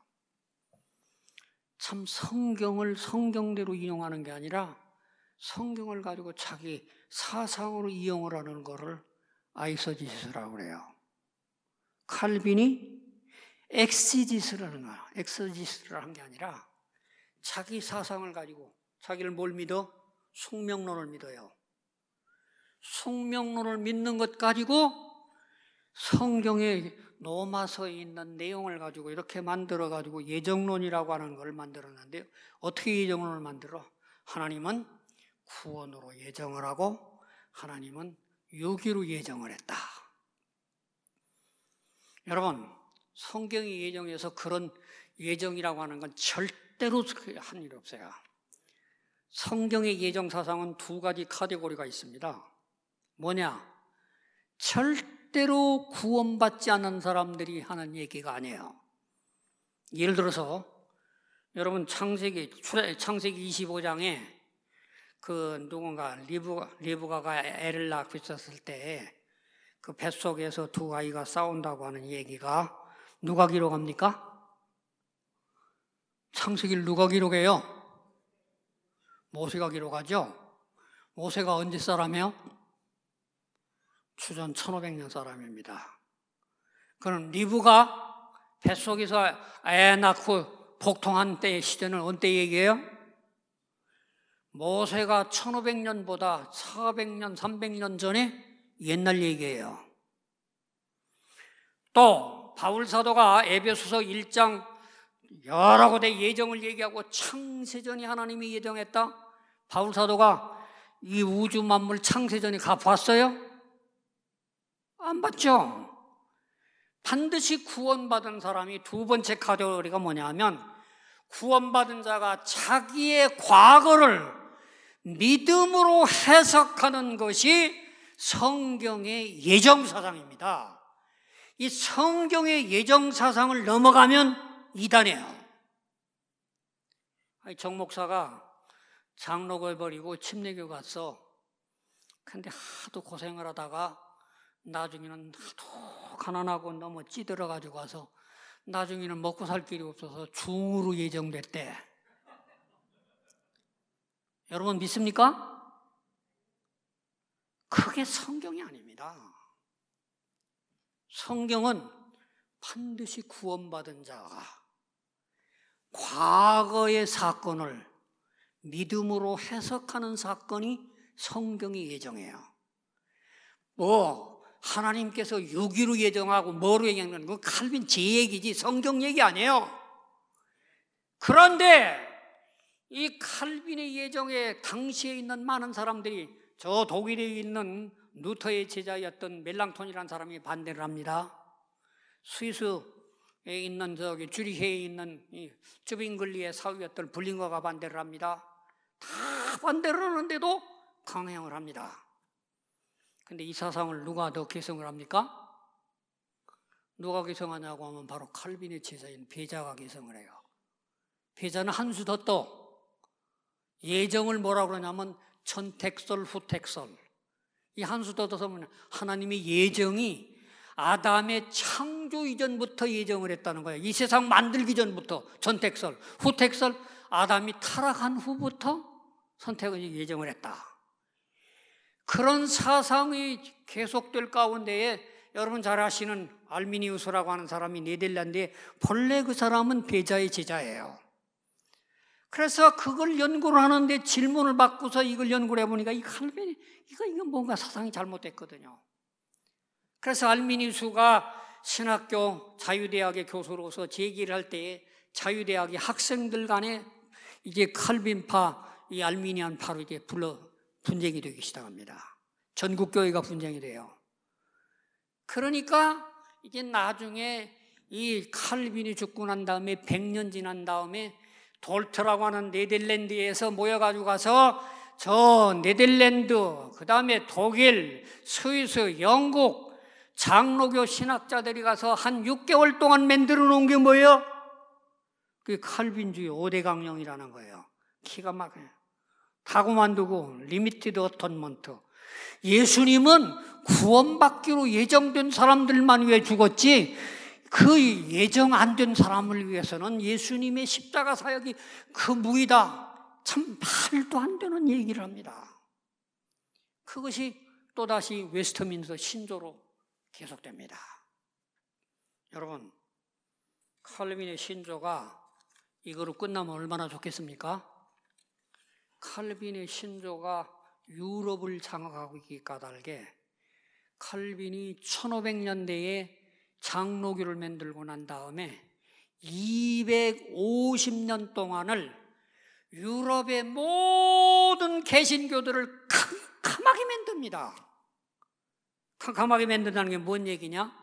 참 성경을 성경대로 인용하는 게 아니라 성경을 가지고 자기 사상으로 이용을 하는 것을 아이서지스라고 그래요. 칼빈이 엑시지스를 하는 거야. 엑서지스를 한 게 아니라 자기 사상을 가지고 자기를 뭘 믿어? 숙명론을 믿어요. 숙명론을 믿는 것 가지고 성경에 로마서에 있는 내용을 가지고 이렇게 만들어 가지고 예정론이라고 하는 걸 만들었는데요. 어떻게 예정론을 만들어? 하나님은 구원으로 예정을 하고 하나님은 유기로 예정을 했다. 여러분, 성경이 예정해서 그런 예정이라고 하는 건 절대로 한 일 없어요. 성경의 예정 사상은 두 가지 카테고리가 있습니다. 뭐냐? 절대로 구원받지 않는 사람들이 하는 얘기가 아니에요. 예를 들어서 여러분 창세기 창세기 이십오 장에 그 누군가 리브가, 리브가가 애를 낳고 있었을 때 그 뱃속에서 두 아이가 싸운다고 하는 얘기가 누가 기록합니까? 창세기를 누가 기록해요? 모세가 기록하죠? 모세가 언제 사람이요? 주전 천오백 년 사람입니다. 그럼 리브가 뱃속에서 애 낳고 복통한 때의 시대는 언제 얘기해요? 모세가 천오백 년보다 사백 년, 삼백 년 전에 옛날 얘기예요. 또 바울 사도가 에베소서 일 장 여러 곳에 예정을 얘기하고 창세전이 하나님이 예정했다. 바울 사도가 이 우주 만물 창세전이 가봤어요? 안 봤죠. 반드시 구원받은 사람이 두 번째 카테고리가 뭐냐면 구원받은 자가 자기의 과거를 믿음으로 해석하는 것이 성경의 예정사상입니다. 이 성경의 예정사상을 넘어가면 이단이에요. 정 목사가 장로교 버리고 침례교 갔어. 근데 하도 고생을 하다가 나중에는 하도 가난하고 너무 찌들어가지고 와서 나중에는 먹고 살 길이 없어서 중으로 예정됐대. 여러분 믿습니까? 그게 성경이 아닙니다. 성경은 반드시 구원받은 자가 과거의 사건을 믿음으로 해석하는 사건이 성경이 예정해요. 뭐 하나님께서 유기로 예정하고 뭐로 예정하는 건 칼빈 제 얘기지 성경 얘기 아니에요. 그런데 이 칼빈의 예정에 당시에 있는 많은 사람들이 저 독일에 있는 루터의 제자였던 멜랑톤이라는 사람이 반대를 합니다. 스위스에 있는 저기 주리히에 있는 이 쭈빙글리의 사위였던 블링거가 반대를 합니다. 다 반대를 하는데도 강행을 합니다. 근데 이 사상을 누가 더 개성을 합니까? 누가 개성하냐고 하면 바로 칼빈의 제자인 베자가 개성을 해요. 베자는 한 수 더 떠. 예정을 뭐라고 그러냐면 전택설, 후택설. 이 한 수 더 떠서 하나님의 예정이 아담의 창조 이전부터 예정을 했다는 거예요. 이 세상 만들기 전부터 전택설, 후택설. 아담이 타락한 후부터 선택을 예정을 했다. 그런 사상이 계속될 가운데에 여러분 잘 아시는 알미니우스라고 하는 사람이 네덜란드에, 본래 그 사람은 배자의 제자예요. 그래서 그걸 연구를 하는데 질문을 받고서 이걸 연구를 해보니까 이 칼빈이 이거 이거 뭔가 사상이 잘못됐거든요. 그래서 알미니우스가 신학교 자유대학의 교수로서 제기를 할 때에 자유대학의 학생들 간에 이제 칼빈파, 이 알미니안파로 이제 불러 분쟁이 되기 시작합니다. 전국 교회가 분쟁이 돼요. 그러니까 이제 나중에 이 칼빈이 죽고 난 다음에 백 년 지난 다음에 돌트라고 하는 네덜란드에서 모여가지고 가서 저 네덜란드, 그 다음에 독일, 스위스, 영국 장로교 신학자들이 가서 한 육 개월 동안 만들어 놓은 게 뭐예요? 그게 칼빈주의 오 대 강령이라는 거예요. 기가 막혀요. 다 그만두고 리미티드 어톤먼트. 예수님은 구원받기로 예정된 사람들만 위해 죽었지 그 예정 안 된 사람을 위해서는 예수님의 십자가 사역이 그 무이다. 참 말도 안 되는 얘기를 합니다. 그것이 또다시 웨스트민스터 신조로 계속됩니다. 여러분, 칼빈의 신조가 이거로 끝나면 얼마나 좋겠습니까? 칼빈의 신조가 유럽을 장악하고 있기 까닭에 칼빈이 천오백 년대에 장로교를 만들고 난 다음에 이백오십 년 동안을 유럽의 모든 개신교들을 캄캄하게 만듭니다. 캄캄하게 만든다는 게 뭔 얘기냐?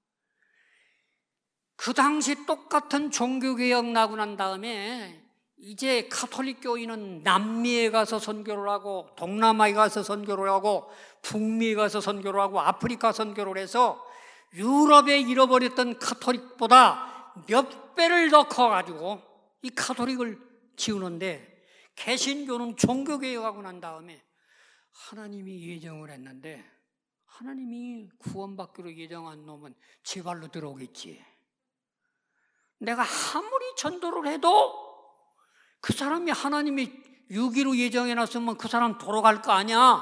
그 당시 똑같은 종교개혁 나고 난 다음에 이제 가톨릭 교인은 남미에 가서 선교를 하고 동남아에 가서 선교를 하고 북미에 가서 선교를 하고 아프리카 선교를 해서 유럽에 잃어버렸던 가톨릭보다 몇 배를 더 커가지고 이 가톨릭을 지우는데, 개신교는 종교개혁하고 난 다음에 하나님이 예정을 했는데 하나님이 구원받기로 예정한 놈은 제 발로 들어오겠지. 내가 아무리 전도를 해도 그 사람이 하나님이 유기로 예정해놨으면 그 사람 돌아갈 거 아니야.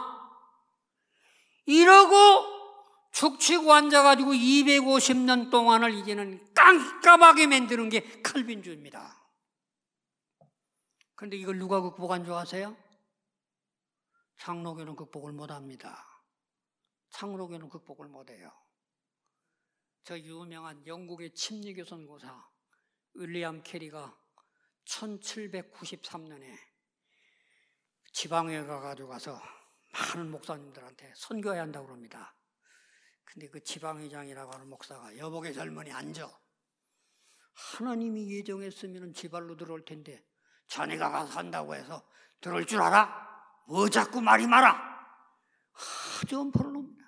이러고 죽치고 앉아가지고 이백오십 년 동안을 이제는 깜깜하게 만드는 게 칼빈주의입니다. 그런데 이걸 누가 극복한 줄 아세요? 장로교는 극복을 못합니다. 장로교는 극복을 못해요. 저 유명한 영국의 침례교 선교사 윌리엄 캐리가 천칠백구십삼 년에 지방에 가가지고 가서 많은 목사님들한테 선교해야 한다고 그럽니다. 근데 그 지방회장이라고 하는 목사가 여복의 젊은이 앉아. 하나님이 예정했으면 지 발로 들어올 텐데 자네가 가서 한다고 해서 들어올 줄 알아? 뭐 자꾸 말이 많아? 아주 엄포로입니다.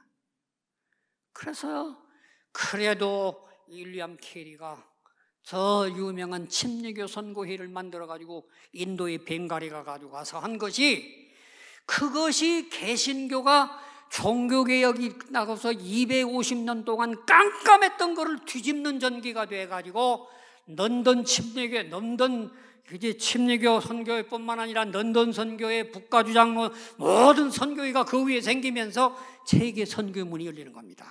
그래서 그래도 윌리엄 캐리가 저 유명한 침례교 선고회를 만들어가지고 인도의 벵갈에 가지고 가서 한 것이, 그것이 개신교가 종교개혁이 나가서 이백오십 년 동안 깜깜했던 것을 뒤집는 전기가 돼가지고 런던 침례교, 런던 이제 침례교 선교회뿐만 아니라 런던 선교회, 북가주장로 모든 선교회가 그 위에 생기면서 세계 선교문이 열리는 겁니다.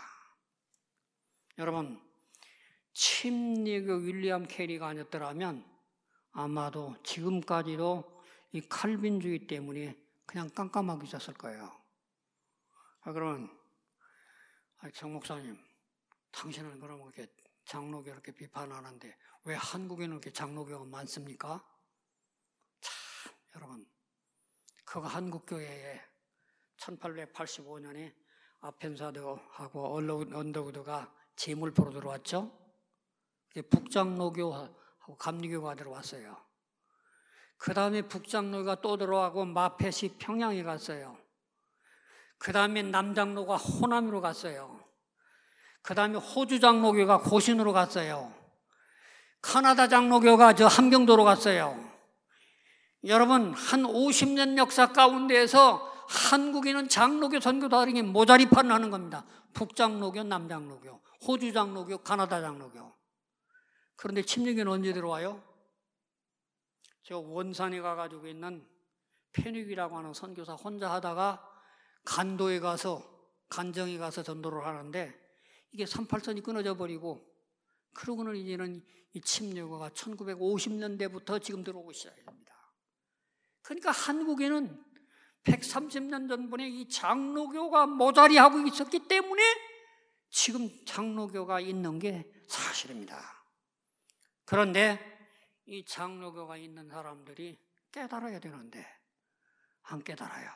여러분, 침례교 윌리엄 캐리가 아니었더라면 아마도 지금까지도 이 칼빈주의 때문에 그냥 깜깜하게 있었을 거예요. 아, 그러면 정 목사님, 당신은 그럼 이렇게 장로교 이렇게 비판하는데 왜 한국에는 이렇게 장로교가 많습니까? 참, 여러분, 그가 한국교회에 천팔백팔십오 년에 아펜사드하고 언더우드가 제물포로 들어왔죠. 북장로교하고 감리교가 들어왔어요. 그 다음에 북장로가 또 들어가고 마펫이 평양에 갔어요. 그 다음에 남장로가 호남으로 갔어요. 그 다음에 호주 장로교가 고신으로 갔어요. 카나다 장로교가 저 함경도로 갔어요. 여러분, 한 오십 년 역사 가운데에서 한국인은 장로교 선교 다르게 모자리판을 하는 겁니다. 북장로교, 남장로교, 호주 장로교, 카나다 장로교. 그런데 침례교는 언제 들어와요? 저 원산에 가가지고 있는 페닉이라고 하는 선교사 혼자 하다가 간도에 가서, 간정에 가서 전도를 하는데 이게 삼팔선이 끊어져 버리고, 그러고는 이제는 이 침례교가 천구백오십 년대부터 지금 들어오기 시작합니다. 그러니까 한국에는 백삼십 년 전분에 이 장로교가 모자리하고 있었기 때문에 지금 장로교가 있는 게 사실입니다. 그런데 이 장로교가 있는 사람들이 깨달아야 되는데 안 깨달아요.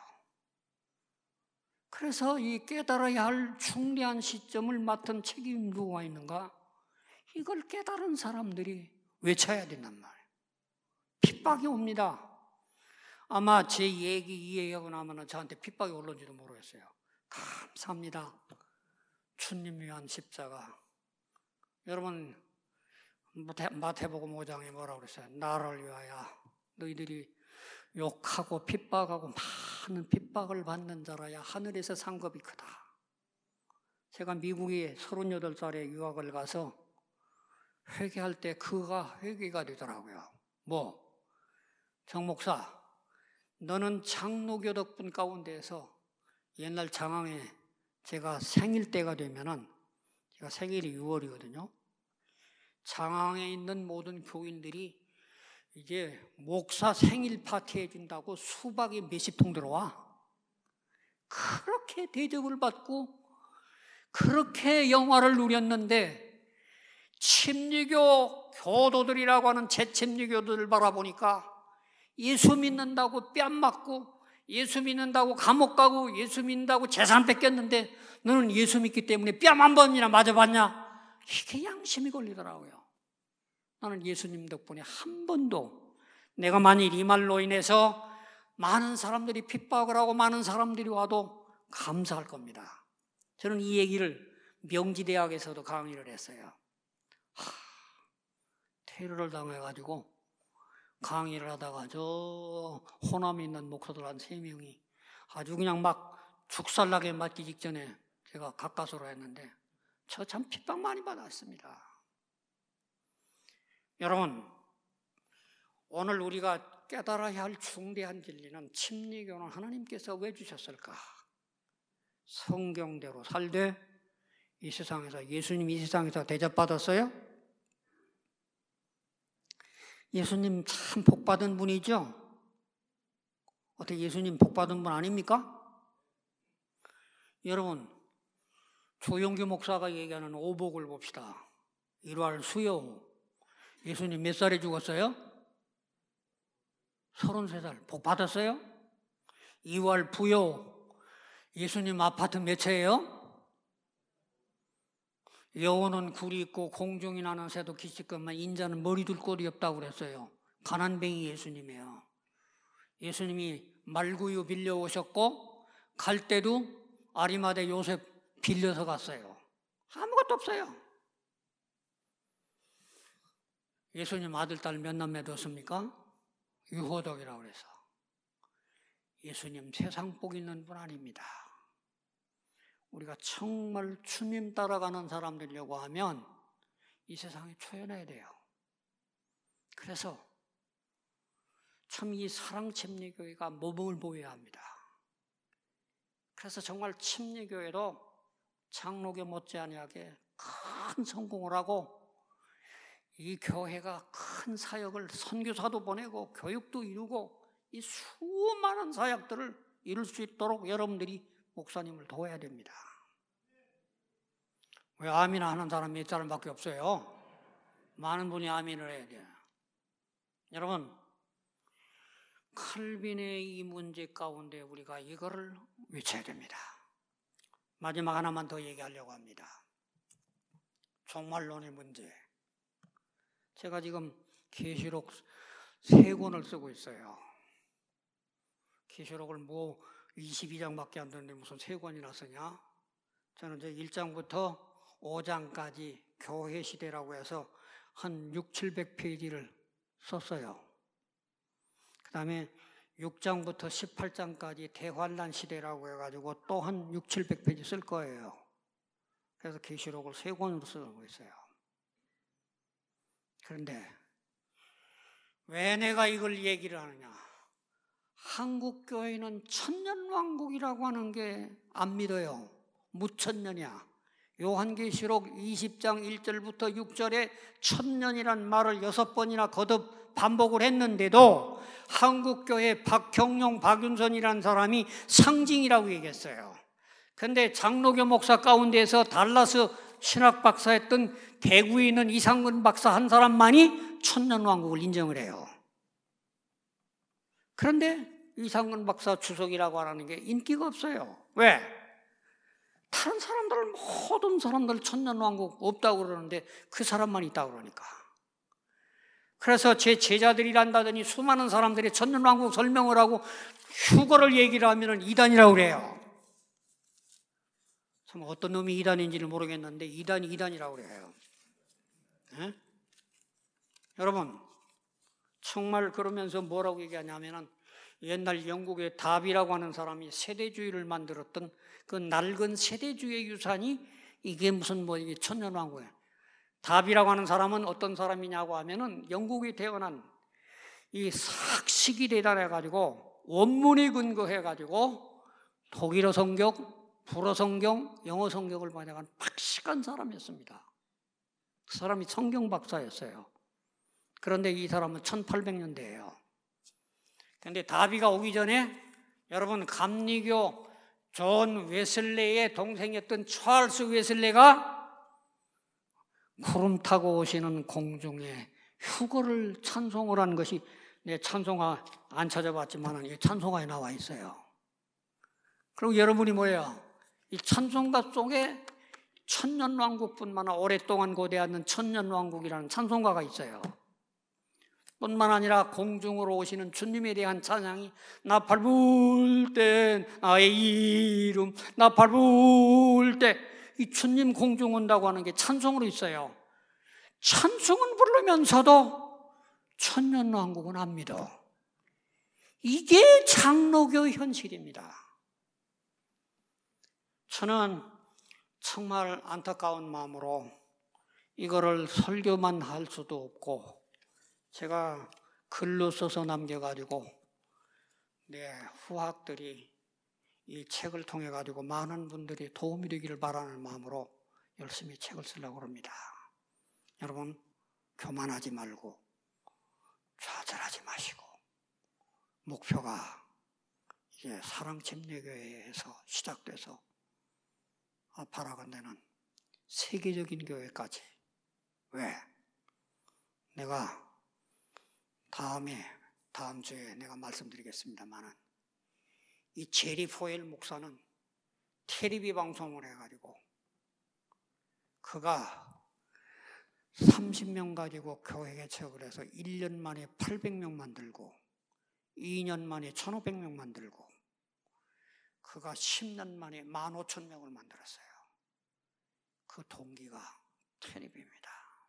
그래서 이 깨달아야 할 중대한 시점을 맡은 책임 누가 있는가? 이걸 깨달은 사람들이 외쳐야 된단 말이에요. 핍박이 옵니다. 아마 제 얘기 이해하고 나면 저한테 핍박이 올는지도 모르겠어요. 감사합니다. 주님 위한 십자가. 여러분 마태복음 오 장에 뭐라고 그랬어요? 나를 위하여 너희들이 욕하고 핍박하고 많은 핍박을 받는 자라야 하늘에서 상급이 크다. 제가 미국에 서른여덟 살에 유학을 가서 회개할 때 그가 회개가 되더라고요. 뭐? 정 목사, 너는 장로교 덕분 가운데에서 옛날 장항에 제가 생일 때가 되면은, 제가 생일이 유월이거든요. 장항에 있는 모든 교인들이 이제 목사 생일 파티 해준다고 수박이 몇십 통 들어와. 그렇게 대접을 받고 그렇게 영화를 누렸는데, 침례교 교도들이라고 하는 재침례교들을 바라보니까 예수 믿는다고 뺨 맞고, 예수 믿는다고 감옥 가고, 예수 믿는다고 재산 뺏겼는데 너는 예수 믿기 때문에 뺨 한 번이나 맞아봤냐? 이게 양심이 걸리더라고요. 나는 예수님 덕분에 한 번도, 내가 만일 이 말로 인해서 많은 사람들이 핍박을 하고 많은 사람들이 와도 감사할 겁니다. 저는 이 얘기를 명지대학에서도 강의를 했어요. 하, 테러를 당해가지고 강의를 하다가 저 호남에 있는 목사들 한 세 명이 아주 그냥 막 죽살나게 맞기 직전에 제가 가까스로 했는데 저 참 핍박 많이 받았습니다. 여러분, 오늘 우리가 깨달아야 할 중대한 진리는, 침례교는 하나님께서 왜 주셨을까? 성경대로 살되 이 세상에서, 예수님이 이 세상에서 대접받았어요? 예수님 참 복받은 분이죠? 어떻게 예수님 복받은 분 아닙니까? 여러분, 조용규 목사가 얘기하는 오복을 봅시다. 일월 수요, 예수님 몇 살에 죽었어요? 서른세 살. 복 받았어요? 이월 부요, 예수님 아파트 몇 채예요? 여호는 굴이 있고 공중이 나는 새도 기치건만 인자는 머리 둘 꼴이 없다고 그랬어요. 가난뱅이 예수님이에요. 예수님이 말구유 빌려오셨고 갈 때도 아리마대 요셉 빌려서 갔어요. 아무것도 없어요. 예수님 아들 딸 몇 남매 뒀습니까? 유호덕이라고 그래서. 예수님 세상 복 있는 분 아닙니다. 우리가 정말 주님 따라가는 사람 되려고 하면 이 세상에 초연해야 돼요. 그래서 참 이 사랑침례교회가 모범을 보여야 합니다. 그래서 정말 침례교회도 장로교 못지않게 큰 성공을 하고, 이 교회가 큰 사역을, 선교사도 보내고 교육도 이루고 이 수많은 사역들을 이룰 수 있도록 여러분들이 목사님을 도와야 됩니다. 왜 아멘 하는 사람이 몇 사람밖에 없어요? 많은 분이 아멘을 해야 돼요. 여러분, 칼빈의 이 문제 가운데 우리가 이거를 외쳐야 됩니다. 마지막 하나만 더 얘기하려고 합니다. 종말론의 문제. 제가 지금 계시록 세 권을 쓰고 있어요. 계시록을 뭐 이십이 장밖에 안 되는데 무슨 세 권이나 쓰냐? 저는 이제 일 장부터 오 장까지 교회 시대라고 해서 한 육천칠백 페이지를 썼어요. 그 다음에 육 장부터 십팔 장까지 대환란 시대라고 해가지고 또 한 육천칠백 페이지 쓸 거예요. 그래서 계시록을 세 권으로 쓰고 있어요. 그런데 왜 내가 이걸 얘기를 하느냐? 한국 교회는 천년왕국이라고 하는 게 안 믿어요. 무천년이야. 요한계시록 이십 장 일 절부터 육 절에 천년이란 말을 여섯 번이나 거듭 반복을 했는데도 한국교회 박경용, 박윤선이라는 사람이 상징이라고 얘기했어요. 그런데 장로교 목사 가운데서 달라스 신학 박사였던 대구에 있는 이상근 박사 한 사람만이 천년왕국을 인정을 해요. 그런데 이상근 박사 주석이라고 하는 게 인기가 없어요. 왜? 다른 사람들, 모든 사람들 천년왕국 없다고 그러는데 그 사람만 있다고 그러니까. 그래서 제 제자들이란다더니 수많은 사람들이 천년왕국 설명을 하고 휴거를 얘기를 하면 이단이라고 그래요. 참 어떤 놈이 이단인지를 모르겠는데 이단이 이단이라고 그래요. 에? 여러분, 정말 그러면서 뭐라고 얘기하냐면은 옛날 영국의 다비라고 하는 사람이 세대주의를 만들었던 그 낡은 세대주의의 유산이 이게 무슨 뭐 이게 천년왕국이에요. 다비라고 하는 사람은 어떤 사람이냐고 하면은 영국에 태어난 이 삭식이 대단해가지고 원문에 근거해가지고 독일어 성경, 불어 성경, 영어 성경을 번역한 박식한 사람이었습니다. 그 사람이 성경 박사였어요. 그런데 이 사람은 천팔백 년대예요. 그런데 다비가 오기 전에 여러분 감리교 존 웨슬레의 동생이었던 찰스 웨슬레가 구름 타고 오시는 공중에 휴거를 찬송을 한 것이 내 찬송가 안 찾아봤지만 이 찬송가에 나와 있어요. 그리고 여러분이 뭐예요? 이 찬송가 속에 천년왕국뿐만 아니라 오랫동안 고대하는 천년왕국이라는 찬송가가 있어요. 뿐만 아니라 공중으로 오시는 주님에 대한 찬양이 나팔 불 때 나의 이름 나팔 불 때 이 주님 공중 온다고 하는 게 찬송으로 있어요. 찬송은 부르면서도 천년왕국은 안 믿어. 이게 장로교 현실입니다. 저는 정말 안타까운 마음으로 이거를 설교만 할 수도 없고 제가 글로 써서 남겨가지고 내 후학들이 이 책을 통해 가지고 많은 분들이 도움이 되기를 바라는 마음으로 열심히 책을 쓰려고 합니다. 여러분 교만하지 말고 좌절하지 마시고 목표가 이제 사랑침례교회에서 시작돼서 바라건대는 세계적인 교회까지. 왜? 내가 다음에 다음 주에 내가 말씀드리겠습니다만은 이 제리 포엘 목사는 텔레비 방송을 해가지고 그가 삼십 명 가지고 교회 개척을 해서 일 년 만에 팔백 명 만들고 이 년 만에 천오백 명 만들고 그가 십 년 만에 만 오천 명을 만들었어요. 그 동기가 텔레비입니다.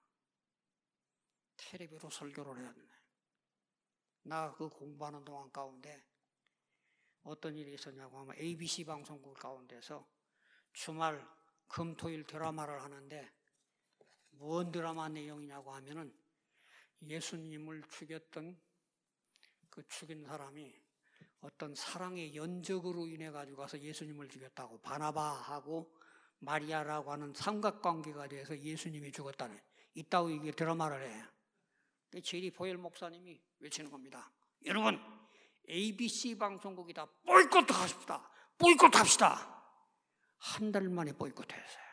텔레비로 설교를 했네. 나 그 공부하는 동안 가운데 어떤 일이 있었냐고 하면 에이비씨 방송국 가운데서 주말 금토일 드라마를 하는데 뭔 드라마 내용이냐고 하면은 예수님을 죽였던 그 죽인 사람이 어떤 사랑의 연적으로 인해 가지고 가서 예수님을 죽였다고 바나바하고 마리아라고 하는 삼각관계가 돼서 예수님이 죽었다는 이따고 이게 드라마를 해. 제리 포엘 목사님이 외치는 겁니다. 여러분 에이비씨 방송국이다. 보이콧합시다. 보이콧합시다. 한 달 만에 보이콧했어요.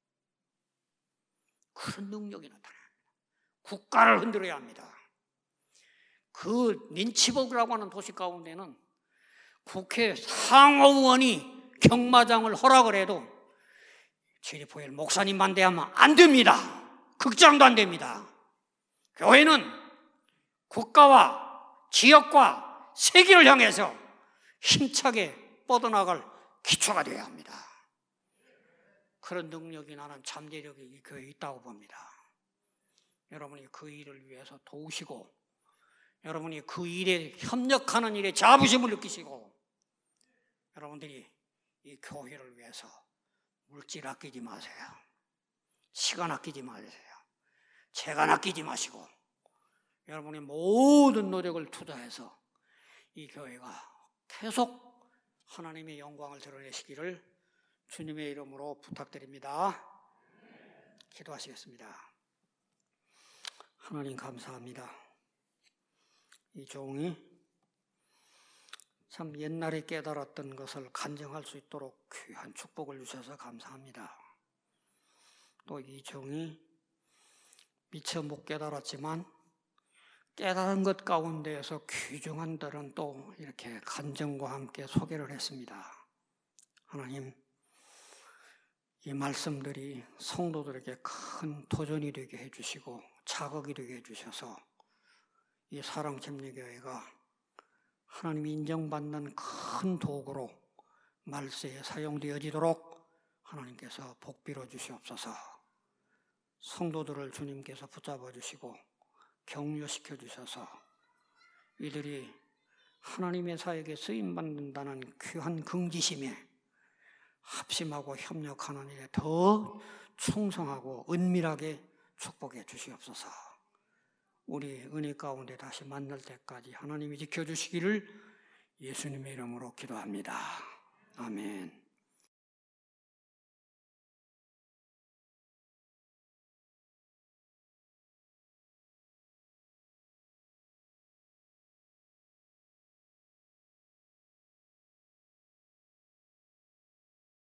그런 능력이 나타납니다. 국가를 흔들어야 합니다. 그 닌치버그라고 하는 도시 가운데는 국회 상하의원이 경마장을 허락을 해도 제리 포엘 목사님 반대하면 안 됩니다. 극장도 안 됩니다. 교회는 국가와 지역과 세계를 향해서 힘차게 뻗어나갈 기초가 되어야 합니다. 그런 능력이 나는 잠재력이 이 교회에 있다고 봅니다. 여러분이 그 일을 위해서 도우시고 여러분이 그 일에 협력하는 일에 자부심을 느끼시고 여러분들이 이 교회를 위해서 물질 아끼지 마세요. 시간 아끼지 마세요. 재간 아끼지 마시고 여러분의 모든 노력을 투자해서 이 교회가 계속 하나님의 영광을 드러내시기를 주님의 이름으로 부탁드립니다. 기도하시겠습니다. 하나님 감사합니다. 이 종이 참 옛날에 깨달았던 것을 간증할 수 있도록 귀한 축복을 주셔서 감사합니다. 또 이 종이 미처 못 깨달았지만 깨달은 것 가운데에서 귀중한 들은 또 이렇게 간증과 함께 소개를 했습니다. 하나님, 이 말씀들이 성도들에게 큰 도전이 되게 해주시고 자극이 되게 해주셔서 이 사랑침례교회가 하나님이 인정받는 큰 도구로 말세에 사용되어지도록 하나님께서 복비로 주시옵소서. 성도들을 주님께서 붙잡아 주시고 격려시켜 주셔서 이들이 하나님의 사역에 쓰임받는다는 귀한 긍지심에 합심하고 협력하는 일에 더 충성하고 은밀하게 축복해 주시옵소서. 우리 은혜 가운데 다시 만날 때까지 하나님이 지켜주시기를 예수님의 이름으로 기도합니다. 아멘.